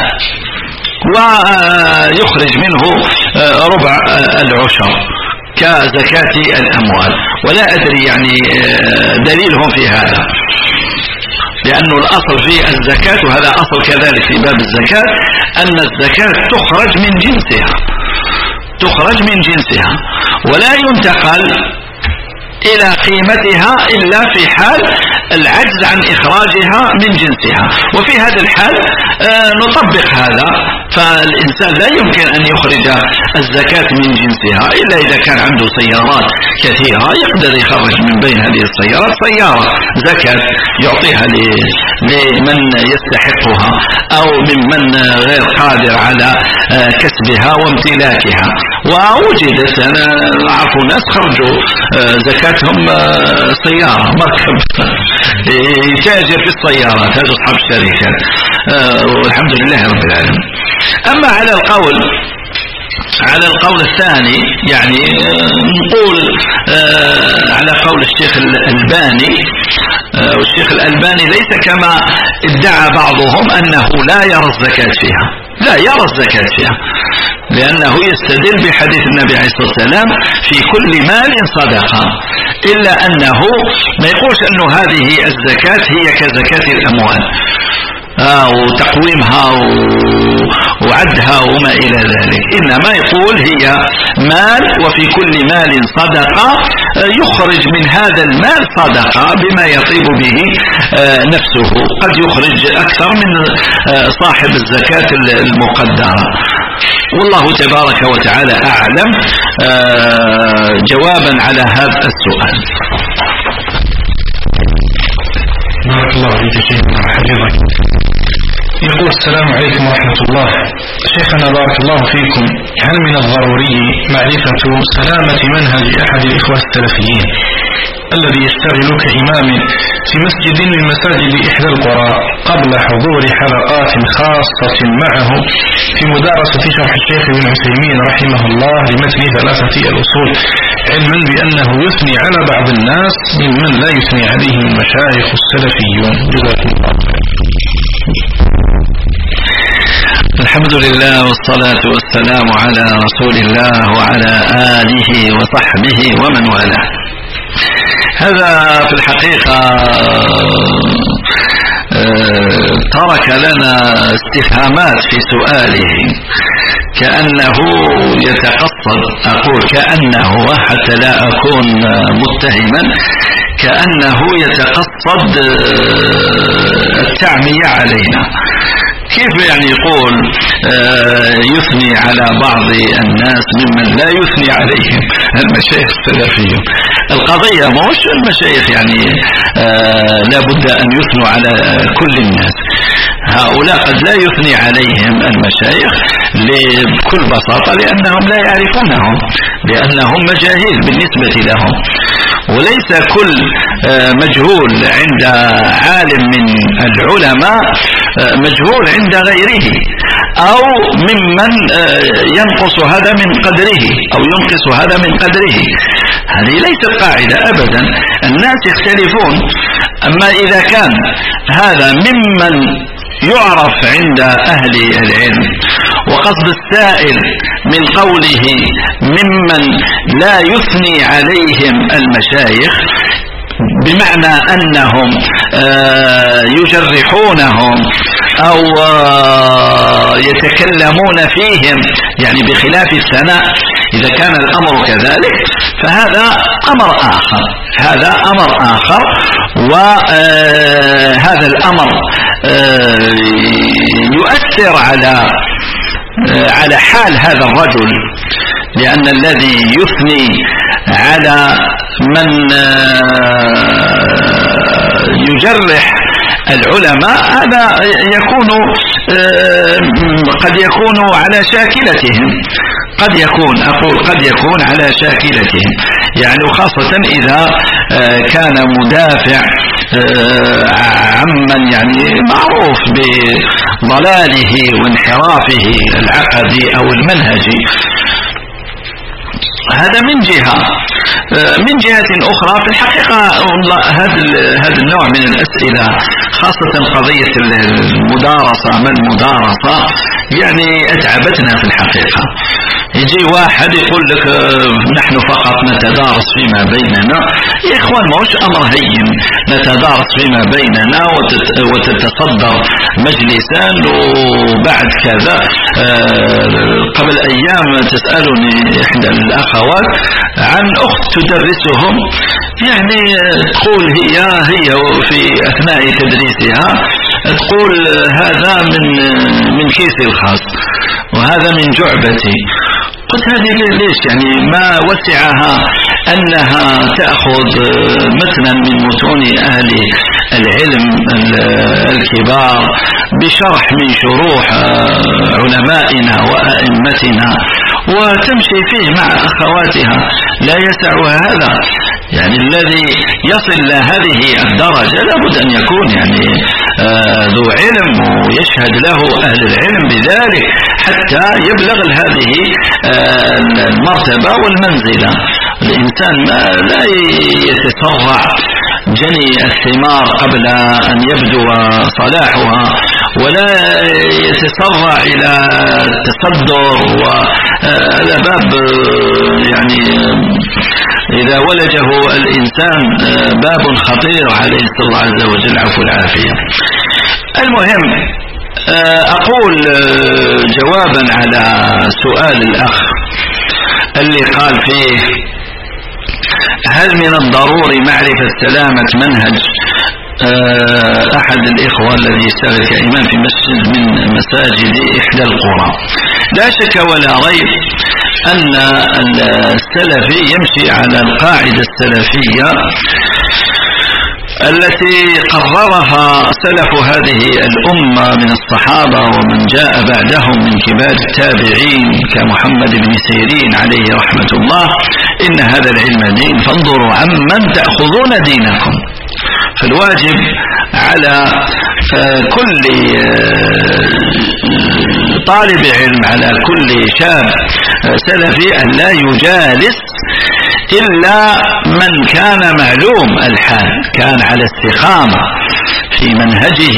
ويخرج منه ربع العشر كزكاة الأموال. ولا أدري يعني دليلهم في هذا، لأنه الأصل في الزكاة وهذا أصل كذلك في باب الزكاة أن الزكاة تخرج من جنسها تخرج من جنسها ولا ينتقل إلى قيمتها إلا في حال العجز عن إخراجها من جنسها، وفي هذا الحال آه نطبق هذا، فالإنسان لا يمكن أن يخرج الزكاة من جنسها إلا إذا كان عنده سيارات كثيرة يقدر يخرج من بين هذه السيارات سيارة زكاة يعطيها لمن يستحقها أو ممن غير قادر على آه كسبها وامتلاكها. ووجدت أنا أعرف ناس خرجوا آه زكاتهم آه سيارة مركب يتاجر في السيارات، هذا أصحاب الشركات آه والحمد لله رب العالمين. أما على القول على القول الثاني يعني نقول آه على قول الشيخ الألباني آه والشيخ الألباني ليس كما ادعى بعضهم أنه لا يرى الزكاة فيها، لا يرى الزكاة فيها، لأنه يستدل بحديث النبي عليه الصلاة والسلام في كل مال صدقة، إلا أنه ما يقولش أنه هذه الزكاة هي كزكاة الأموال آه وتقويمها وعدها وما إلى ذلك، إنما يقول هي مال وفي كل مال صدقة يخرج من هذا المال صدقة بما يطيب به آه نفسه، قد يخرج أكثر من آه صاحب الزكاة المقدرة. والله تبارك وتعالى أعلم آه جوابا على هذا السؤال. بارك الله فيك شيخنا حفظك. يقول السلام عليكم ورحمة الله. شيخنا بارك الله فيكم، هل من الضروري معرفة سلامة منهج أحد الإخوة السلفيين الذي يشتغل كإمام في مسجد من مساجد إحدى القرى قبل حضور حلقات خاصة معه في مدارسة شرح الشيخ ابن عثيمين رحمه الله لمتن ثلاثة الأصول، علما بأنه يثني على بعض الناس ممن لا يثني عليهم المشايخ السلفيون؟ جزاكم الله خير. الحمد لله والصلاة والسلام على رسول الله وعلى آله وصحبه ومن والاه. هذا في الحقيقة ترك لنا استفهامات في سؤاله، كأنه يتقصد، أقول كأنه حتى لا أكون متهما، كأنه يتقصد التعمية علينا. كيف يعني يقول آه يثني على بعض الناس ممن لا يثني عليهم المشايخ السلفيون؟ القضية مش المشايخ يعني آه لا بد أن يثنوا على كل الناس، هؤلاء قد لا يثني عليهم المشايخ بكل بساطة لأنهم لا يعرفونهم، لأنهم مجاهيل بالنسبة لهم، وليس كل مجهول عند عالم من العلماء مجهول عند غيره أو ممن ينقص هذا من قدره أو ينقص هذا من قدره. هذه ليست قاعدة أبدا، الناس يختلفون. أما إذا كان هذا ممن يعرف عند أهل العلم، وقصد السائل من قوله ممن لا يثني عليهم المشايخ بمعنى أنهم يجرحونهم أو يتكلمون فيهم يعني بخلاف الثناء، إذا كان الأمر كذلك فهذا أمر آخر، هذا أمر آخر وهذا الأمر يؤثر على على حال هذا الرجل، لأن الذي يثني على من يجرح العلماء هذا يكون قد يكون على شاكلتهم، قد يكون أقول قد يكون على شاكلتهم، يعني خاصة إذا كان مدافع عمن يعني معروف بضلاله وانحرافه العقدي أو المنهجي. هذا من جهة. من جهة أخرى في الحقيقة هذا هذا النوع من الأسئلة خاصة قضية المدارسة ما المدارسة يعني أتعبتنا في الحقيقة. يجي واحد يقول لك نحن فقط نتدارس فيما بيننا. يا إخوان ما هوش أمر هين نتدارس فيما بيننا وتتصدر مجلسا وبعد كذا. قبل أيام تسألني إحدى الأخوات عن أخت تدرسهم، يعني تقول هي هي في أثناء تدريسها تقول هذا من من كيسي الخاص وهذا من جعبتي. قلت هذه ليش يعني ما وسعها أنها تأخذ متنا من متون أهل العلم الكبار بشرح من شروح علمائنا وأئمتنا وتمشي فيه مع أخواتها. لا يسعها هذا، يعني الذي يصل لهذه الدرجة لابد أن يكون يعني ذو علم ويشهد له أهل العلم بذلك حتى يبلغ هذه المرتبة والمنزلة. الإنسان ما لا يتسرع جني الثمار قبل أن يبدو صلاحها، ولا يتسرع إلى التصدر، وهذا باب يعني إذا ولجه الإنسان باب خطير عليه صلى الله عز وجل عفو العافية. المهم أقول جوابا على سؤال الأخ اللي قال فيه هل من الضروري معرفة سلامة منهج أحد الإخوة الذي يشتغل كإمام في مسجد من مساجد إحدى القرى. لا شك ولا ريب أن السلفي يمشي على القاعدة السلفية التي قررها سلف هذه الأمة من الصحابة ومن جاء بعدهم من كبار التابعين كمحمد بن سيرين عليه رحمة الله: إن هذا العلم دين فانظروا عمن تأخذون دينكم. فالواجب على كل طالب علم، على كل شاب سلفي أن لا يجالس إلا من كان معلوم الحال، كان على استقامة في منهجه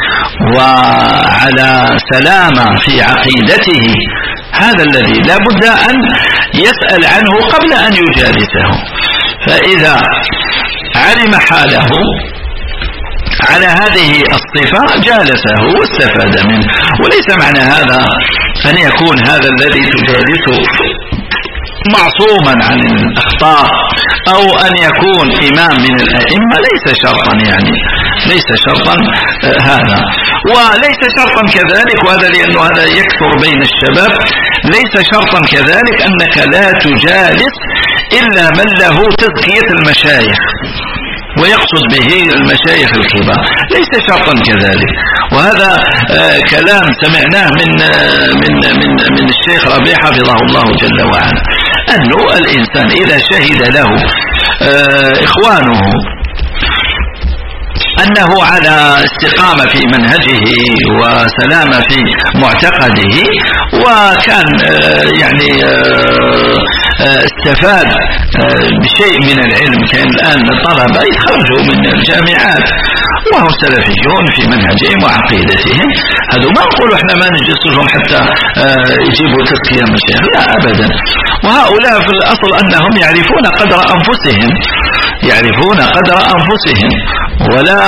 وعلى سلامة في عقيدته. هذا الذي لا بد أن يسأل عنه قبل أن يجالسه. فإذا علم حاله على هذه الصفة جالسه واستفاد منه. وليس معنى هذا أن يكون هذا الذي تجالسه معصوما عن الأخطاء أو أن يكون إمام من الأئمة، ليس شرطا، يعني ليس شرطا هذا. وليس شرطا كذلك، وهذا لأنه هذا يكثر بين الشباب، ليس شرطا كذلك أنك لا تجالس إلا من له تزكية المشايخ، ويقصد به المشايخ الكبار، ليس شرطا كذلك. وهذا آه كلام سمعناه من آه من من من الشيخ ربيع حفظه الله جل وعلا، أنه الإنسان إذا شهد له آه إخوانه أنه على استقامة في منهجه وسلامة في معتقده، وكان آه يعني آه استفاد بشيء من العلم، كان الآن الطلبة يتخرجوا من الجامعات وهم سلفيون في منهجهم وعقيدتهم، هذا ما نقول احنا ما نجلس لهم حتى يجيبوا تزكية مشايخ، لا أبدا. وهؤلاء في الأصل أنهم يعرفون قدر أنفسهم، يعرفون قدر أنفسهم ولا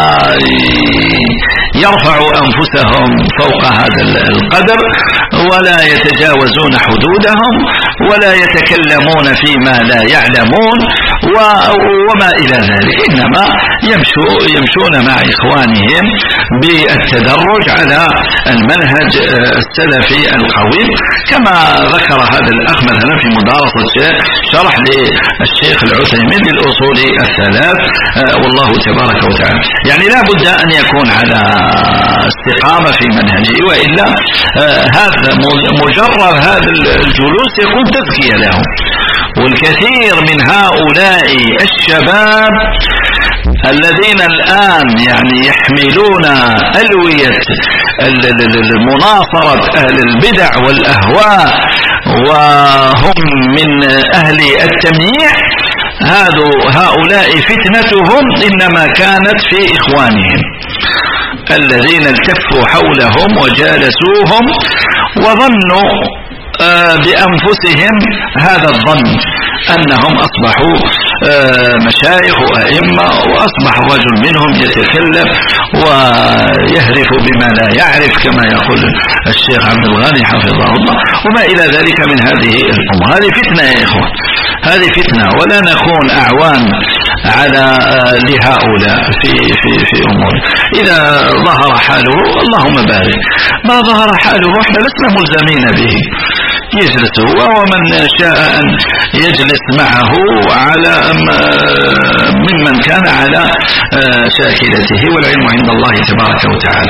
يرفعوا أنفسهم فوق هذا القدر، ولا يتجاوزون حدودهم، ولا يتكلمون فيما لا يعلمون وما إلى ذلك، إنما يمشوا يمشون مع إخوانهم بالتدرج على المنهج السلفي القويم، كما ذكر هذا الأخ مثلا في مدارسة شرح للشيخ العثيمين للأصول الثلاث، والله تبارك وتعالى يعني لا بد أن يكون على استقامة في منهجه، وإلا هذا مجرد هذا الجلوس يكون تزكية لهم. والكثير من هؤلاء الشباب الذين الآن يعني يحملون ألوية المناصرة أهل البدع والأهواء وهم من أهل التمييع، هؤلاء فتنتهم إنما كانت في إخوانهم الذين التفوا حولهم وجالسوهم وظنوا بأنفسهم هذا الظن أنهم أصبحوا مشايخ وأئمة، وأصبح الرجل منهم يتكلم ويهرف بما لا يعرف كما يقول الشيخ عبد الغني حفظه الله، وما إلى ذلك من هذه الأمور. هذه فتنة يا إخوان، هذه فتنة، ولا نكون أعوان على لهؤلاء في في في أمور. إذا ظهر حاله اللهم بارك، ما ظهر حاله احنا لسنا ملزمين به، يجلس هو ومن شاء أن يجلس معه على ممن كان على شاكلته، والعلم عند الله تبارك وتعالى.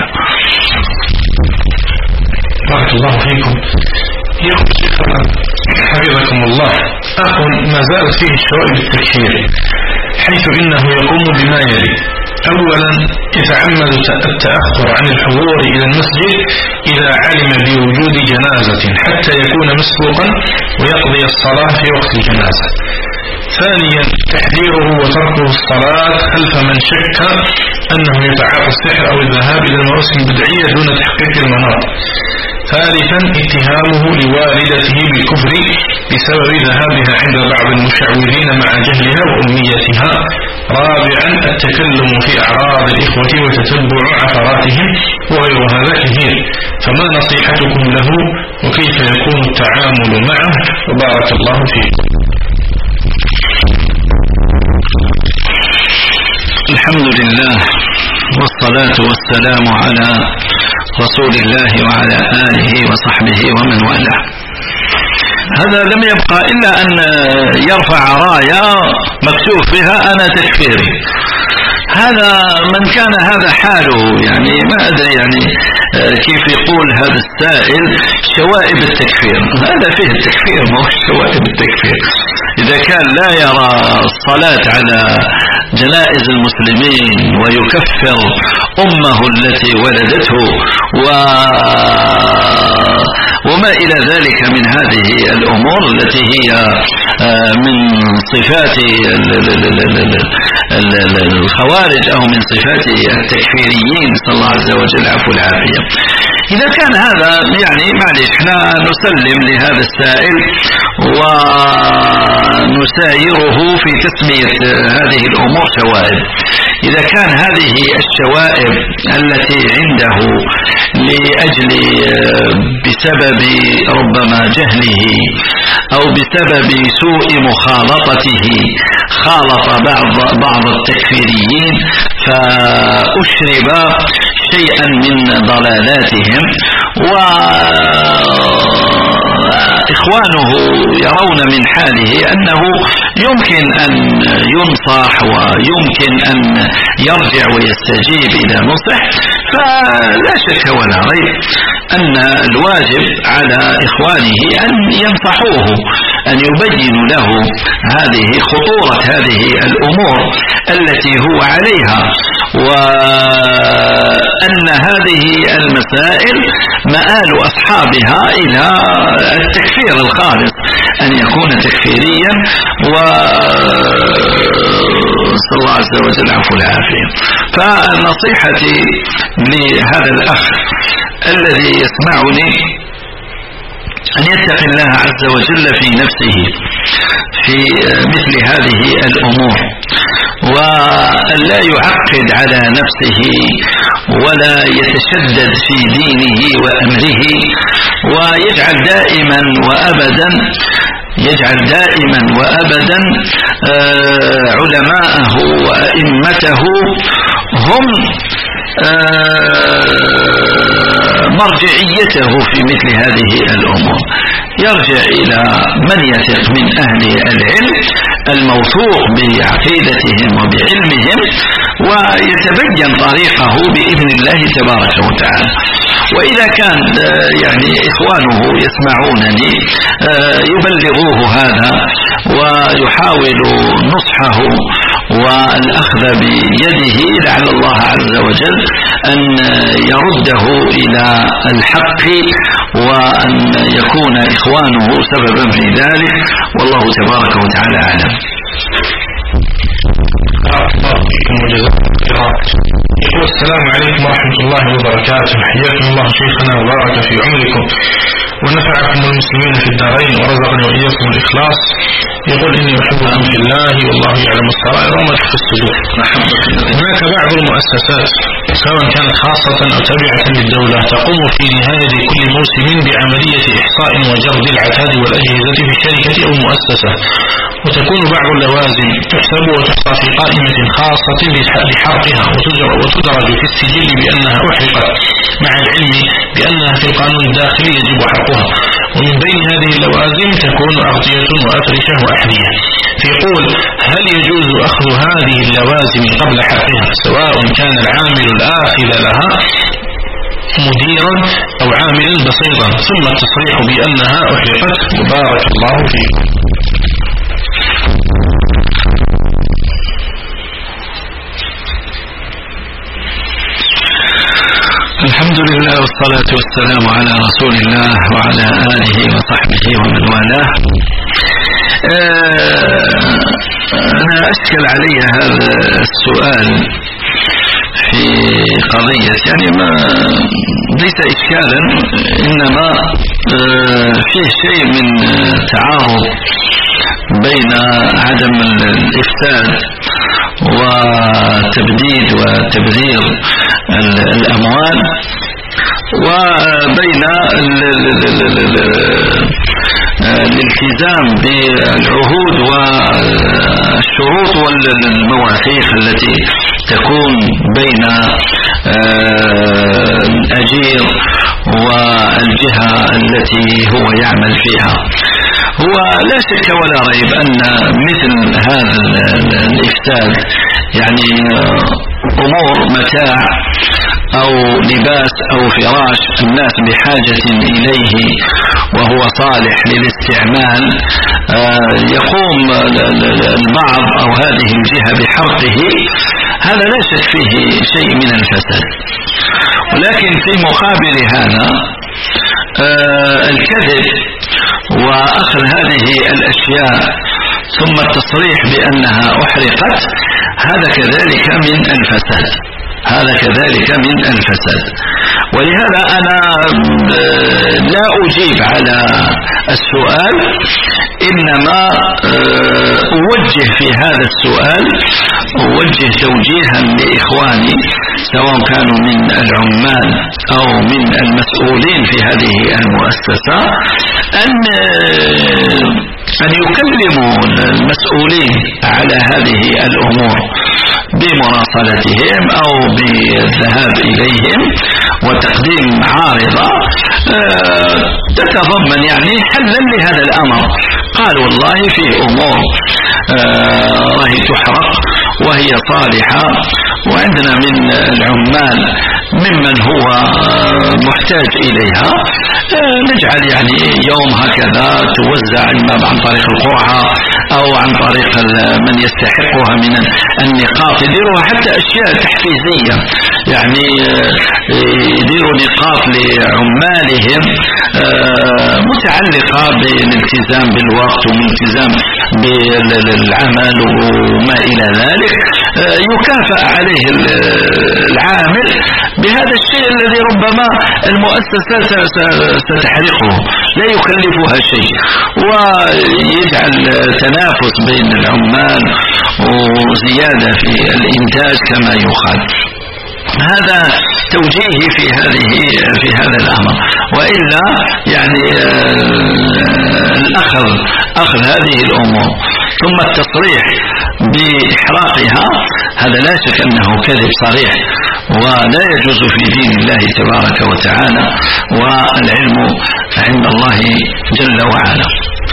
بارك الله فيكم. يقول شيخنا حفظكم الله، أخ ما زالت فيه الشوائب التكفير، حيث إنه يقوم بما يلي: أولا يتعمد التأخر عن الحضور إلى المسجد إذا علم بوجود جنازة حتى يكون مسبوقا ويقضي الصلاة في وقت الجنازة. ثانيا تحذيره وتركه الصلاة خلف من شك أنه يتعاطى السحر أو الذهاب إلى المواسم البدعية دون تحقيق المناط. ثالثا اتهامه لوالدته بالكفر بسبب ذهابها عند بعض المشعوذين مع جهلها وأميتها. رابعا التكلم في أعراض الإخوة وتتبع عثراتهم وغير هذا كثير، فما نصيحتكم له وكيف يكون التعامل معه؟ وبارك الله فيكم. الحمد لله والصلاة والسلام على رسول الله وعلى آله وصحبه ومن والاه. هذا لم يبقى إلا أن يرفع راية مكتوب بها أنا تكفيري. هذا من كان هذا حاله، يعني ما أدري يعني كيف يقول هذا السائل شوائب التكفير. هذا فيه التكفير، ما هو شوائب التكفير. إذا كان لا يرى الصلاة على جنائز المسلمين ويكفر أمه التي ولدته و... وما إلى ذلك من هذه الأمور التي هي من صفات الخوارج أو من صفات التكفيريين، صلى الله عز وجل العفو والعافية. إذا كان هذا يعني معلش احنا نسلم لهذا السائل ونسايره في تسمية هذه الأمور شوائب. إذا كان هذه الشوائب التي عنده لأجل بسبب ربما جهله أو بسبب سوء مخالطته خالط بعض بعض التكفيريين فأشرب شيئا من ضلالاتهم، وإخوانه يرون من حاله أنه يمكن أن ينصح ويمكن أن يرجع ويستجيب إذا نصح، فلا شك ولا ريب أن الواجب على إخوانه أن ينصحوه، أن يبينوا له هذه خطورة هذه الأمور التي هو عليها، وأن هذه المسائل مآل أصحابها إلى التكفير الخالص، أن يكون تكفيريا، وصلى الله عز وجل العفو والعافية. فنصيحتي لهذا الأخ الذي يسمعني أن يتقي الله عز وجل في نفسه في مثل هذه الأمور، وأن لا يعقد على نفسه ولا يتشدد في دينه وأمره، ويجعل دائما وأبدا يجعل دائما وأبدا علماءه وأئمته هم مرجعيته في مثل هذه الأمور. يرجع إلى من يثق من أهل العلم الموثوق بعقيدتهم وبعلمهم، ويتبين طريقه بإذن الله تبارك وتعالى. وإذا كان يعني إخوانه يسمعونني يبلغوه هذا ويحاولوا نصحه والأخذ بيده، لعل الله عز وجل أن يرده إلى الحق وأن يكون إخوانه سببا في ذلك، والله تبارك وتعالى أعلم. يقول السلام عليكم ورحمة الله وبركاته، حياكم الله شيخنا وبارك في عمركم ونفعكم المسلمين في الدارين ورزقني وإياكم الإخلاص. يقول إني أحبكم في الله والله يعلم السرائر وما تخفي الصدور. هناك بعض المؤسسات سواء كانت خاصة أو تابعة للدولة تقوم في نهاية كل موسم بعملية إحصاء وجرد العتاد والأجهزة في الشركة أو المؤسسة، وتكون بعض اللوازم تحسب وتحصى في قائمة خاصة لحرقها وتدرج في السجل بأنها أحرقت، مع العلم بأنها في القانون الداخلي يجب حرقها. ومن بين هذه اللوازم تكون أغطية وأفرشة وأحذية. فيقول هل يجوز أخذ هذه اللوازم قبل حرقها، سواء كان العامل الآخذ لها مديرا أو عاملا بسيطا، ثم التصريح بأنها أحرقت؟ بارك الله فيكم. الحمد لله والصلاة والسلام على رسول الله وعلى آله وصحبه ومن والاه. أنا أشكل علي هذا السؤال في قضية، يعني ما ليس إشكالا، إنما فيه شيء من تعارض بين عدم الإفساد وتبديد وتبذير الأموال وبين الالتزام بالعهود والشروط والمواثيق التي تكون بين الأجير والجهة التي هو يعمل فيها. هو لا شك ولا ريب أن مثل هذا الإفساد، يعني أمور متاع أو لباس أو فراش الناس بحاجة إليه وهو صالح للاستعمال، يقوم البعض أو هذه الجهة بحرقه، هذا لا شك فيه شيء من الفساد. ولكن في مقابل هذا الكذب وأخذ هذه الأشياء ثم التصريح بأنها أحرقت، هذا كذلك من الفساد، هذا كذلك من الفساد. ولهذا أنا لا أجيب على السؤال، إنما أوجه في هذا السؤال أوجه توجيها لإخواني سواء كانوا من العمال أو من المسؤولين في هذه المؤسسة، أن أن يكلموا المسؤولين على هذه الأمور بمراسلتهم أو بالذهاب إليهم وتقديم عارضة تتضمن يعني حلا لهذا الأمر. قال والله في أمور راهي تحرق وهي صالحة، وعندنا من العمال ممن هو محتاج إليها، نجعل يعني يوم هكذا توزع إما عن طريق القرعة أو عن طريق من يستحقها من النقاط، يديروها حتى أشياء تحفيزية، يعني يديروا نقاط لعمالهم متعلقة بالالتزام بالوقت والالتزام بالعمل وما إلى ذلك، يكافأ عليه العامل بهذا الشيء الذي ربما المؤسسة ستحرقه، لا يكلفها شيء، ويجعل تنافس بين العمال وزيادة في الإنتاج كما يقال. هذا توجيهي في هذه في هذا الأمر. وإلا يعني أخذ أخذ هذه الأمور ثم التصريح بإحراقها، هذا لا شك أنه كذب صريح ولا يجوز في دين الله تبارك وتعالى، والعلم عند الله جل وعلا.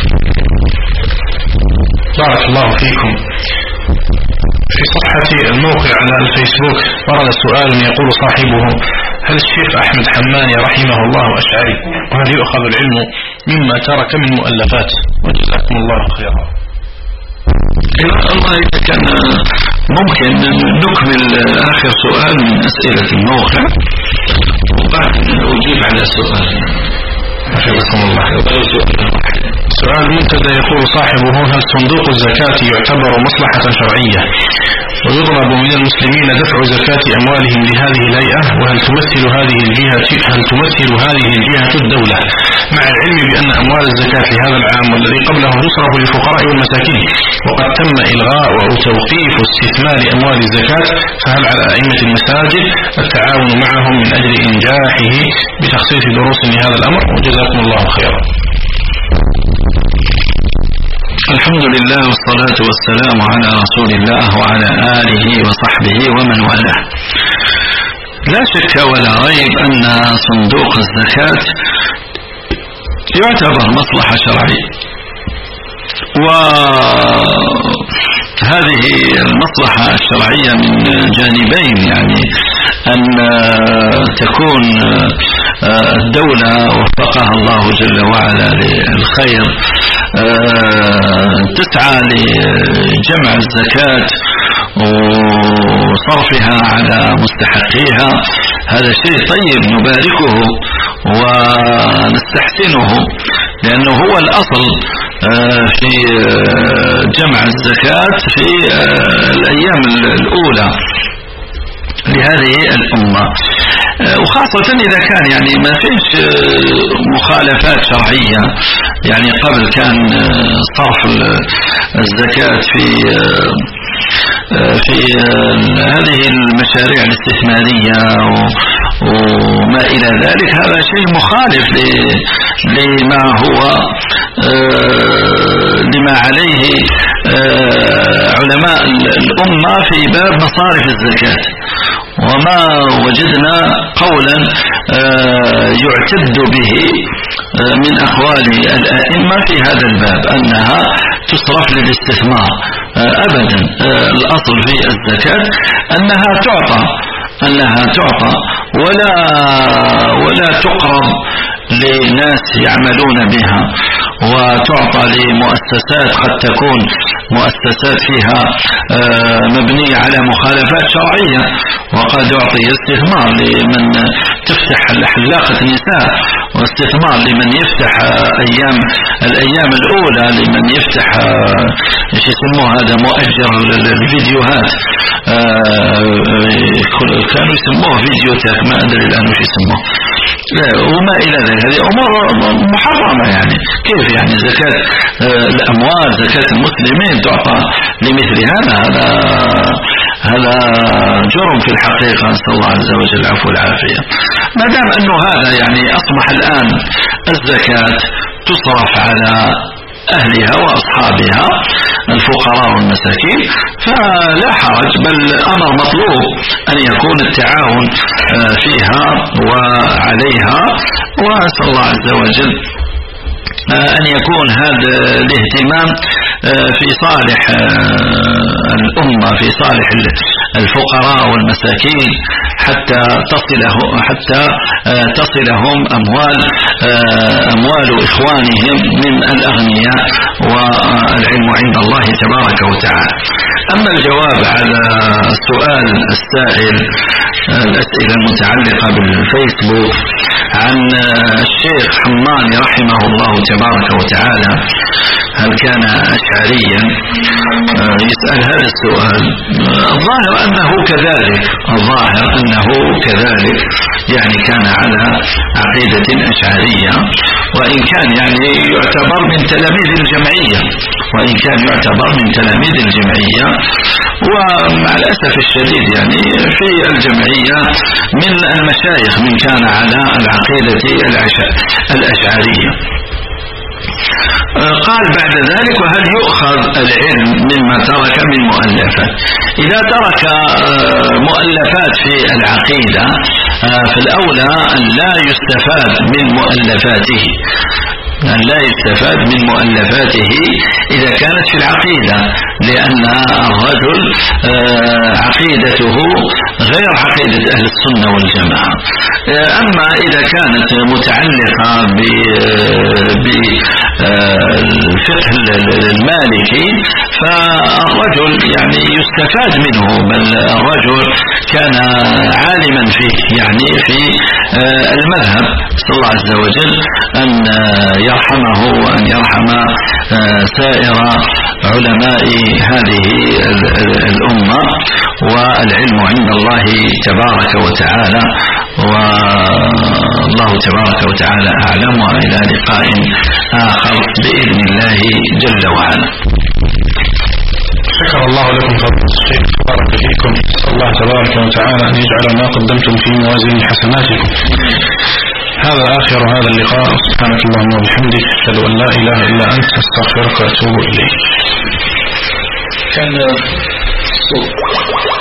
بارك الله فيكم. في صفحة الموقع على الفيسبوك ورد سؤال يقول صاحبه: هل الشيخ أحمد حماني رحمه الله أشعري؟ وهل يؤخذ العلم مما ترك من مؤلفات؟ وجزاكم الله خيرا. الله إذا كان ممكن نكمل آخر سؤال من أسئلة الموقع وبعد أجيب على السؤال. حفظكم الله. سؤال منتدى يقول صاحبه: هل صندوق الزكاة يعتبر مصلحة شرعية ويطلب من المسلمين دفع زكاة أموالهم لهذه الهيئة؟ وهل تمثل هذه الجهة هل تمثل هذه الجهة الدولة، مع العلم بأن أموال الزكاة لهذا العام والذي قبله تصرف للفقراء والمساكين، وقد تم إلغاء أو توقيف استثمار أموال الزكاة، فهل على أئمة المساجد التعاون معهم من أجل إنجاحه بتخصيص دروس لهذا الأمر؟ وجزاكم الله خيرا. الحمد لله والصلاة والسلام على رسول الله وعلى آله وصحبه ومن والاه. لا شك ولا ريب أن صندوق الزكاة يعتبر مصلحة شرعية، وهذه المصلحة الشرعية من جانبين، يعني أن تكون الدولة وفقها الله جل وعلا للخير تسعى لجمع الزكاة وصرفها على مستحقيها، هذا شيء طيب نباركه ونستحسنه، لأنه هو الأصل في جمع الزكاة في الأيام الأولى لهذه الأمة، وخاصة إذا كان يعني ما فيش مخالفات شرعية. يعني قبل كان صرف الزكاة في في هذه المشاريع الاستثمارية وما إلى ذلك، هذا شيء مخالف لما هو لما عليه علماء الأمة في باب مصارف الزكاة، وما وجدنا قولا يعتد به من أقوال الأئمة في هذا الباب أنها تصرف للاستثمار أبدا. الأصل في الزكاة أنها تعطى أنها تعطى ولا ولا تقرض لناس يعملون بها، وتعطى لمؤسسات قد تكون مؤسسات فيها مبنية على مخالفات شرعية، وقد يعطي استثمار لمن تفتح حلاقة نساء، واستثمار لمن يفتح أيام الأيام الأولى، لمن يفتح ايش يسموه هذا مؤجر الفيديوهات، كانوا يسموه فيديوتاك ما أدري الآن وش يسموه، وما إلى ذلك. هذه أمور محرمة. يعني كيف يعني زكاة الأموال زكاة المسلمين تعطى لمثل هذا؟ هذا هذا جرم في الحقيقة، نسأل الله عز وجل العفو والعافية. ما دام أنه هذا يعني أصبح الآن الزكاة تصرف على أهلها وأصحابها الفقراء والمساكين فلا حرج، بل أمر مطلوب أن يكون التعاون فيها وعليها، وأسأل الله عز وجل أن يكون هذا الاهتمام في صالح الأمة، في صالح الفقراء والمساكين، حتى تصله حتى تصلهم أموال أموال إخوانهم من الأغنياء، والعلم عند الله تبارك وتعالى. أما الجواب على السؤال السائل، الأسئلة المتعلقة بالفيسبوك عن الشيخ حماني رحمه الله تبارك وتعالى هل كان أشعريا، يسأل هذا السؤال. الظاهر أنه كذلك الظاهر أنه كذلك يعني كان على عقيدة أشعرية، وإن كان يعني يعتبر من تلاميذ الجمعية وإن كان يعتبر من تلاميذ الجمعية ومع الأسف الشديد يعني في الجمعية من المشايخ من كان على العقيدة الأشعرية. قال بعد ذلك: وهل يؤخذ العلم مما ترك من مؤلفات؟ إذا ترك مؤلفات في العقيدة فالأولى أن لا يستفاد من مؤلفاته أن لا يستفاد من مؤلفاته إذا كانت في العقيدة، لأن الرجل عقيدته غير عقيدة أهل السنة والجماعة. أما إذا كانت متعلقة بالفقه المالكي فالرجل يعني يستفاد منه، بل الرجل كان عالما فيه يعني في المذهب. صلى الله عز وجل أن يرحمه وأن يرحم سائر علماء هذه الأمة، والعلم عند الله تبارك وتعالى، والله تبارك وتعالى أعلم. وإلى لقاء آخر بإذن الله جل وعلا. شكر الله لكم فضل الشيخ، بارك فيكم. نسأل الله تبارك وتعالى أن يجعل ما قدمتم في موازين حسناتكم. هذا آخر هذا اللقاء. سبحانك اللهم وبحمدك، أشهد أن لا إله إلا أنت، أستغفرك وأتوب إليك. كان